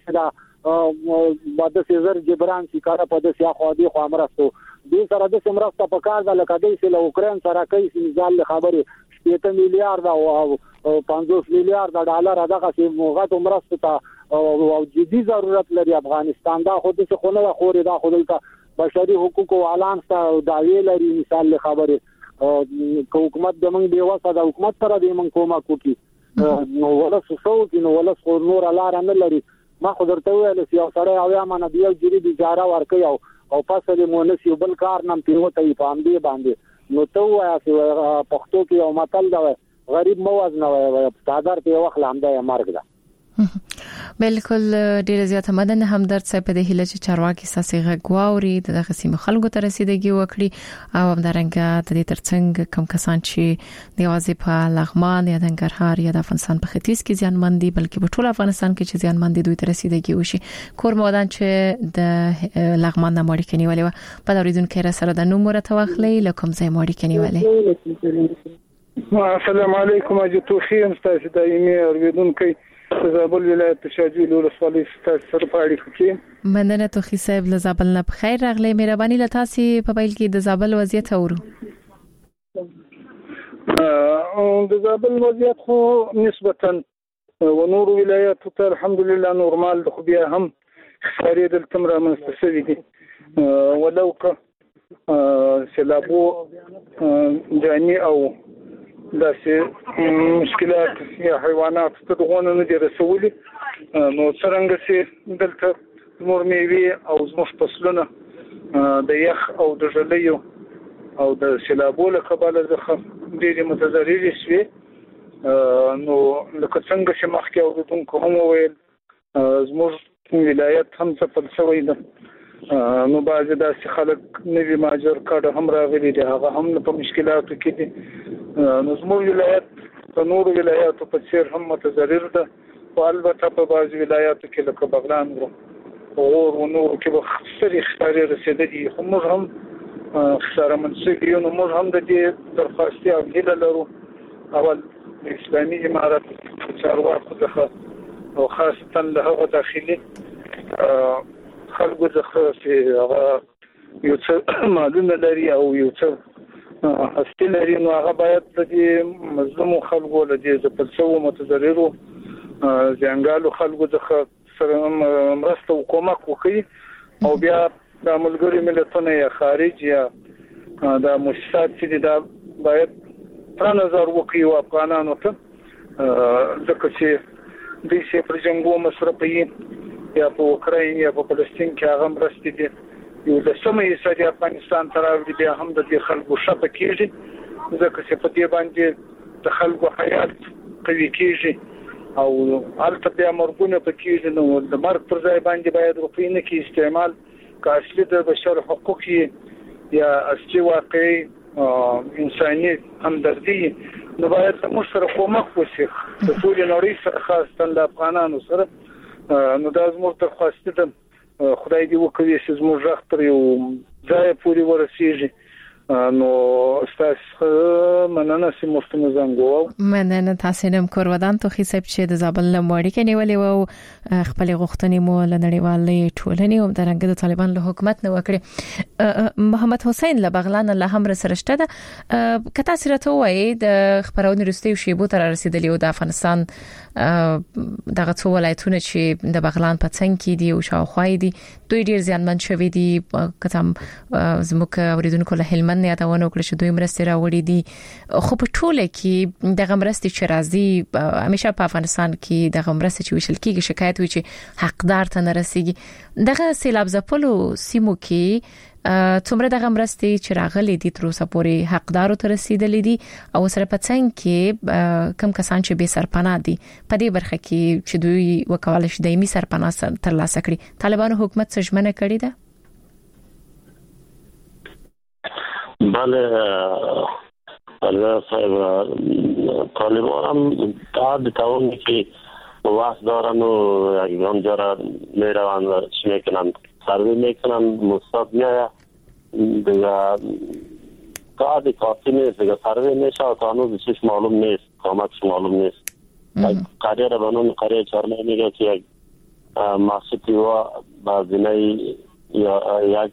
صدا بعد سيزر جبران شکاره په دې سیا خو دي خو امرستو دې سره د سمرسته په کار د لکه د سله اوکرين سره کوي مثال خبرې 7 میلیارډ او 50 میلیارډ ډالر دغه چې موغه عمرسته او جدي ضرورت لري افغانستان دا خود څه خونه خوري دا خودلته بشري حقوق او اعلان ته داوی لري مثال خبره حکومت د موږ دی وسه د حکومت سره د موږ کومه کوي نو ولا سوسو نو ولا نور لار نه لري ما خو درته ویل چې یو سره او یا من دی جری د اجاره ورکي او پاسه مونږ یو بل کار نم پیوته یې پام دی باندې نو ته وایا چې پښتو کې یو متل دا غریب موز نه وای صادر په وخت لامده مرګ ده بالکل ډیر زیات مدن همدرد صاحب د هیله چې چارواکي ساسي غواوري د قسم خلکو ته رسیدګي وکړي او همدارنګه د دې ترڅنګ کم کسان چې د اوازې په لغمان یا ننګرهار یا د افغانستان په ختیځ کې ځانمندي بلکې په ټول افغانستان کې چې ځانمندي دوی ته رسیدګي وشي کور مودان چې د لغمان نه مړ کېنی ولې په اوریدونکو را سره د نوم ورته واخلي لکم ځای مړ کېنی ولې السلام علیکم اجي توخیم تاسو د ایمه اوریدونکو زابل ولایت شاجوی ولسوالۍ سره پاړی کوي مننه توخی صاحب له زابل نه بخیر راغلی مهرباني لته سي په بایل کې د زابل وضعیت اورو د زابل وضعیت خو نسبتا و نور ولایت ته الحمدلله نورمال خو بیا هم خسارې د تمره مستسوي دي ولو که سیلابو جاني او داسې مشکلات یا حیوانات ته دغونه نه دي رسولي نو څنګه چې دلته مور میوه او زموږ فصلونه د یخ او د ژلیو او د سیلابو له کبله ځخه ډېر متضرر شي نو لکه څنګه چې مخکې اوریدونکو هم وویل زموږ ولایت هم څه شوی ده نو بعضې داسې خلک نوي مهاجر کاډه هم راغلي دي هغه هم په مشکلاتو کې دي نو زموږ ولایت په نورو ولایاتو په څیر هم متضرر ده او البته په بعضې ولایاتو کې لکه بغلان غور و نورو کې به سترې خسارې رسېدلي خو موږ هم خساره منسوب یو نو موږ هم د دې درخواستي او هیله لرو اول د اسلامي امارت چارواکو څخه او خاصتا له هغه داخلي خلکو څخه چې هغه یو څه معلومه لري او یو څه هستی لري نو هغه باید د دې مظلومو خلکو له دې ځپلسو متضررو ځنګالو خلکو څخه سره مرسته او کومک وکړي او بیا د ملګري ملتونو یا خارج یا د مؤسسات چې دا باید تر نظر وکړي او افغانانو ته ځکه چې دوی چې پر جنګو مصرفي یا په اوکراین یا په فلسطین کې هغه مرستې دي یو د سمې حصہ د افغانستان تراوی بیا هم د خلکو شپه کېږي ځکه چې په دې باندې د خلکو حیات قوي کېږي او البته بیا مرګونه پکېږي نو د مرګ پر ځای باندې باید روپۍ نه کې استعمال که اصلي د بشر حقوق یا اصلي واقعي انساني همدردي نو باید موږ سره کومک وشي د ټول نړۍ سره خاصه د افغانانو سره نو دا زموږ درخواست ده خدای دې وکړي چې زموږ غږ تر یو ځای پورې ورسیږي نو تاسو مننه سیمو ستنزنګو مننه تاسو نم کور ودان ته حساب چې د زابل لموړي کې نیولې وو خپل غوښتنې مو لنړیوالې ټولنې او درنګ د طالبان له حکومت نه وکړي. محمد حسین لبغلان له هم سرشته ده کته سرته وای د خبرونه رستي شیبو تر رسیدلی او د افغانستان دغه څو ولایتونه چې د بغلان په څنګ کې دي او شاوخوا دي دوی ډیر زیانمن شوي دي. کتم زموږ اوریدونکو له هلمند نه یادونه وکړه چې دوی مرستې راوړي دي خو په ټوله کې دغه مرستې چې راځي همیشه په افغانستان کې دغه مرستې چې وشل کېږي شکایت وي چې حقدار ته نه رسیږي. دغه سیلاب ځپلو سیمو کې څومره دغه مرستې چې راغلي دي تر اوسه پورې حقدارو ته رسیدلې دي او سره په څنګ کې کم کسان چې به سرپناه دي په دې برخه کې چې دوی وکولای شي دایمي سرپناه ترلاسه کړي. طالبانو حکومت څه ژمنه کړې ده؟ بله طالبان هم تا بتوانی که وقت دارن و یکم جارا میروند و چی میکنن سروی میکنن مستاد میایه دیگه تا کافی نیست دیگه سروی میشه و تانوز چیش معلوم نیست کامکش معلوم نیست. قریه را بنون قریه چارمه میگه که یک محصوطی و بازینه یا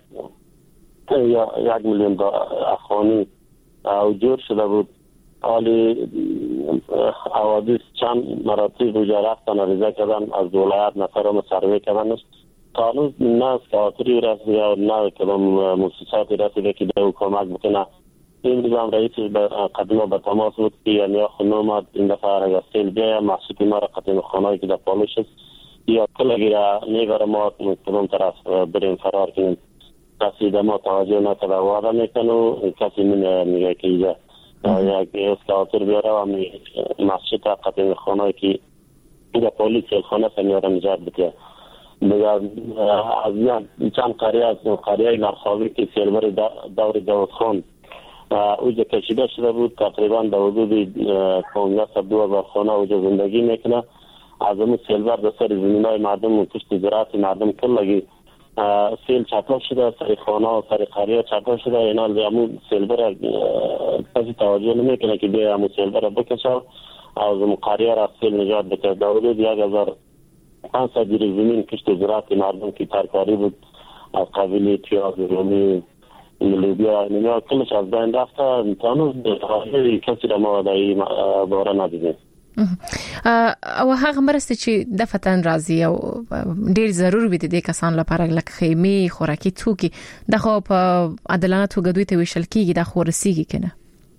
1 میلیون افغانی جور شده بود. حالی حوادث چند مراتب وجا رفتن عریضه کردن از ولایت نفرم سروی کردن تا هنوز نه سکاتری رسیده یا نه کدام مؤسساتی رسیده که به کمک بکنه. این روز هم رئیس قدیما به تماس بود که یعنی خانومت این دفعه اگر سیل بیایه محصوطی ما را قدیم خانهایی که در پالوش است یا کلگی را نیگره ما کدام طرف بریم فرار کنیم. کسی در ما توجه نکرده وعده میکنه و کسی میگه که اینجا یک اسکاتر بیاره و مسجد قدیم خانهایی که در پالیس خانه سمیاره نجات بده. دیگر از چند قریه از قریه مرخاوی که سیلبر دور داود خان اوجا کشیده شده بود تقریبا در حدود 15,000 خانه اوجا زندگی میکنه. از اون سیلبر در سر زمین های مردم و پشت زراعت مردم کلگی سیل چطور شده سر خانه و سر قریه چطور شده. اینا همون سیلبر کسی توجه نمیکنه که بیا همون سیلبر بکشه از اون قریه را سیل نجات بده. در حدود 1,500 جریب زمین پشت زراعت مردم که ترکاری بود از قبیل پیاز رومی لوبیا اینا کلش از بین رفته. تانوز کسی را ما دایی باره ندیدیم. او هغه مرسته چې دفتن راځي او ډیر ضرور وي د کسان لپاره لکه خیمه خوراکي توکي د خو په عدالانه توګه دوی ته وشل کیږي د خورسيږي کنه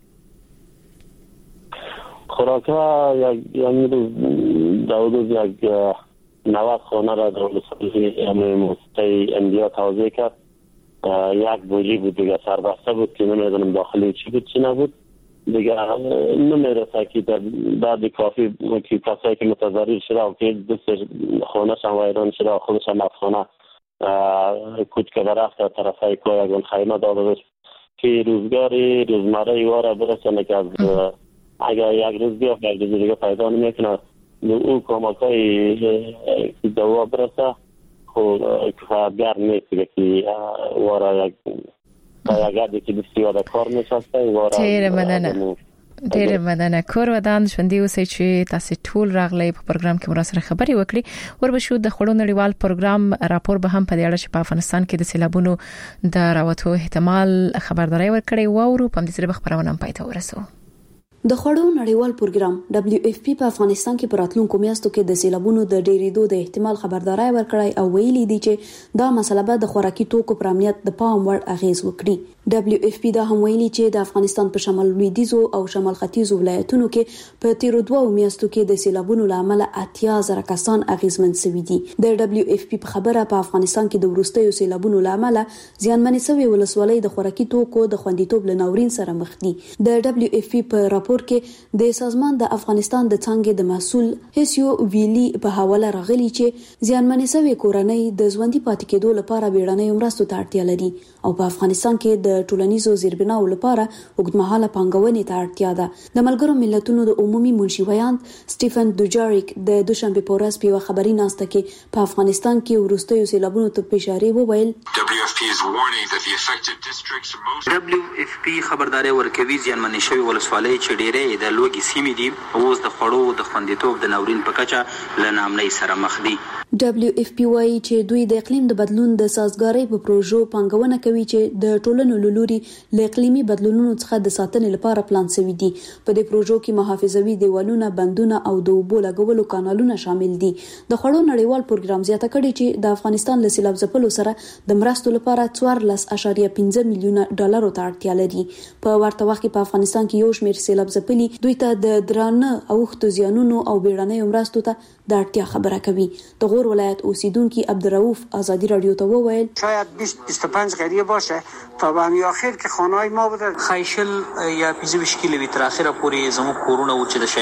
خوراکا یعنی داود یک 90 خانه را دولت یعنی مستی اندیا توزیع کرد. یک بوجی بود دیگه سربسته بود که نمیدونم داخلی چی بود چی نبود دیگه نمیرسه که بعد کافی که کسایی که متضرر شده و که دست خونش هم ویران شده و خودش هم از خونه کوچ که برفت طرفای کوی اگون خیمه داده که روزگاری روزمره واره برسنه که از اگر یک روز بیافت یک روز دیگه پیدا نمیکنه او کمکای دوا برسه کفایتگر نیست که واره یک اگر که بسیار کار نشسته ډېر مننه کور ودان ژوندۍ اوسئ چې تاسو ټول راغلی په پروګرام کې مرسته خبري وکړي. وربشو د خړو نړیوال پروګرام راپور به هم په دې اړه چې په افغانستان کې د سیلابونو د راوتو احتمال خبرداري ورکړي او په دې سره خبرونه پای ته ورسو. د خړو نړیوال پروګرام WFP په افغانستان کې پراتلونکو میاشتو کې د سیلابونو د ډېرېدو د احتمال خبرداري ورکړای او ویلي دي چې دا مسله به د خوراکي توکو پر امنیت د پام وړ اغیز وکړي. WFP دا هم ویلي چې د افغانستان په شمال لویدیځو او شمال ختیځو ولایتونو کې په تیرو 2 میاشتو کې د سیلابونو لامل 80,000 کسان اغیزمن شوي دي. د WFP په خبره په افغانستان کې د ورستیو سیلابونو لامل زیانمنې شوی ولسوالۍ د خوراکي توکو د خوندیتوب لناورین سره مخ دي. د WFP په راپور کې د سازمان د افغانستان د څنګه د مسول هیسیو ویلی په حواله راغلی چې زیانمنې شوی کورنۍ د ژوندۍ پاتې کېدو لپاره بیړنۍ مرستو ته اړتیا لري او په افغانستان کې د د ټولنیزو زیربناو لپاره اوږدمهاله پانګونې ته اړتیا ده. د ملګرو ملتونو د عمومي منشي ویاند سټیفن دوجاریک د دوشنبه په ورځ په خبري ناسته کې په افغانستان کې وروستیو سیلابونو ته اشاره وویل. WFP خبرداري ورکوي ځانمنې شوی ولسوالۍ چې ډېرې د لوګي سیمې دي اوس د خړو د خوندیتوب د ناورین په کچه له نامنۍ سره مخ دي. WFP وايي چې دوی د اقلیم د بدلون د سازګارۍ په پروژو پانګونه کوي چې د ټولنو لوري له اقلیمي بدلونونو څخه د ساتنې لپاره پلان شوی دي. په دې پروژو کې محافظوي دیوالونه، بندونه او د اوبو لګولو کانالونه شامل دي. د خړو نړیوال پروګرام زیاته کړي چې د افغانستان له سیلاب ځپلو سره د مرستو لپاره 14.5 میلیونه ډالر ته اړتیا لري. په ورته وخت کې په افغانستان کې یو شمېر سیلاب ځپلي دوی ته د درانه اوښتو زیانونو او بیړنۍ مرستو ته د اړتیا خبره کوي. د غور ولایت اوسیدونکو عبدالرؤف آزادی رادیو ته وویل شاید 20-25 خیریه باشه تا به همین آخر که خانه‌های ما بوده خیشل یا 25 کیلومتر اخره پوری زمو کورونه و چې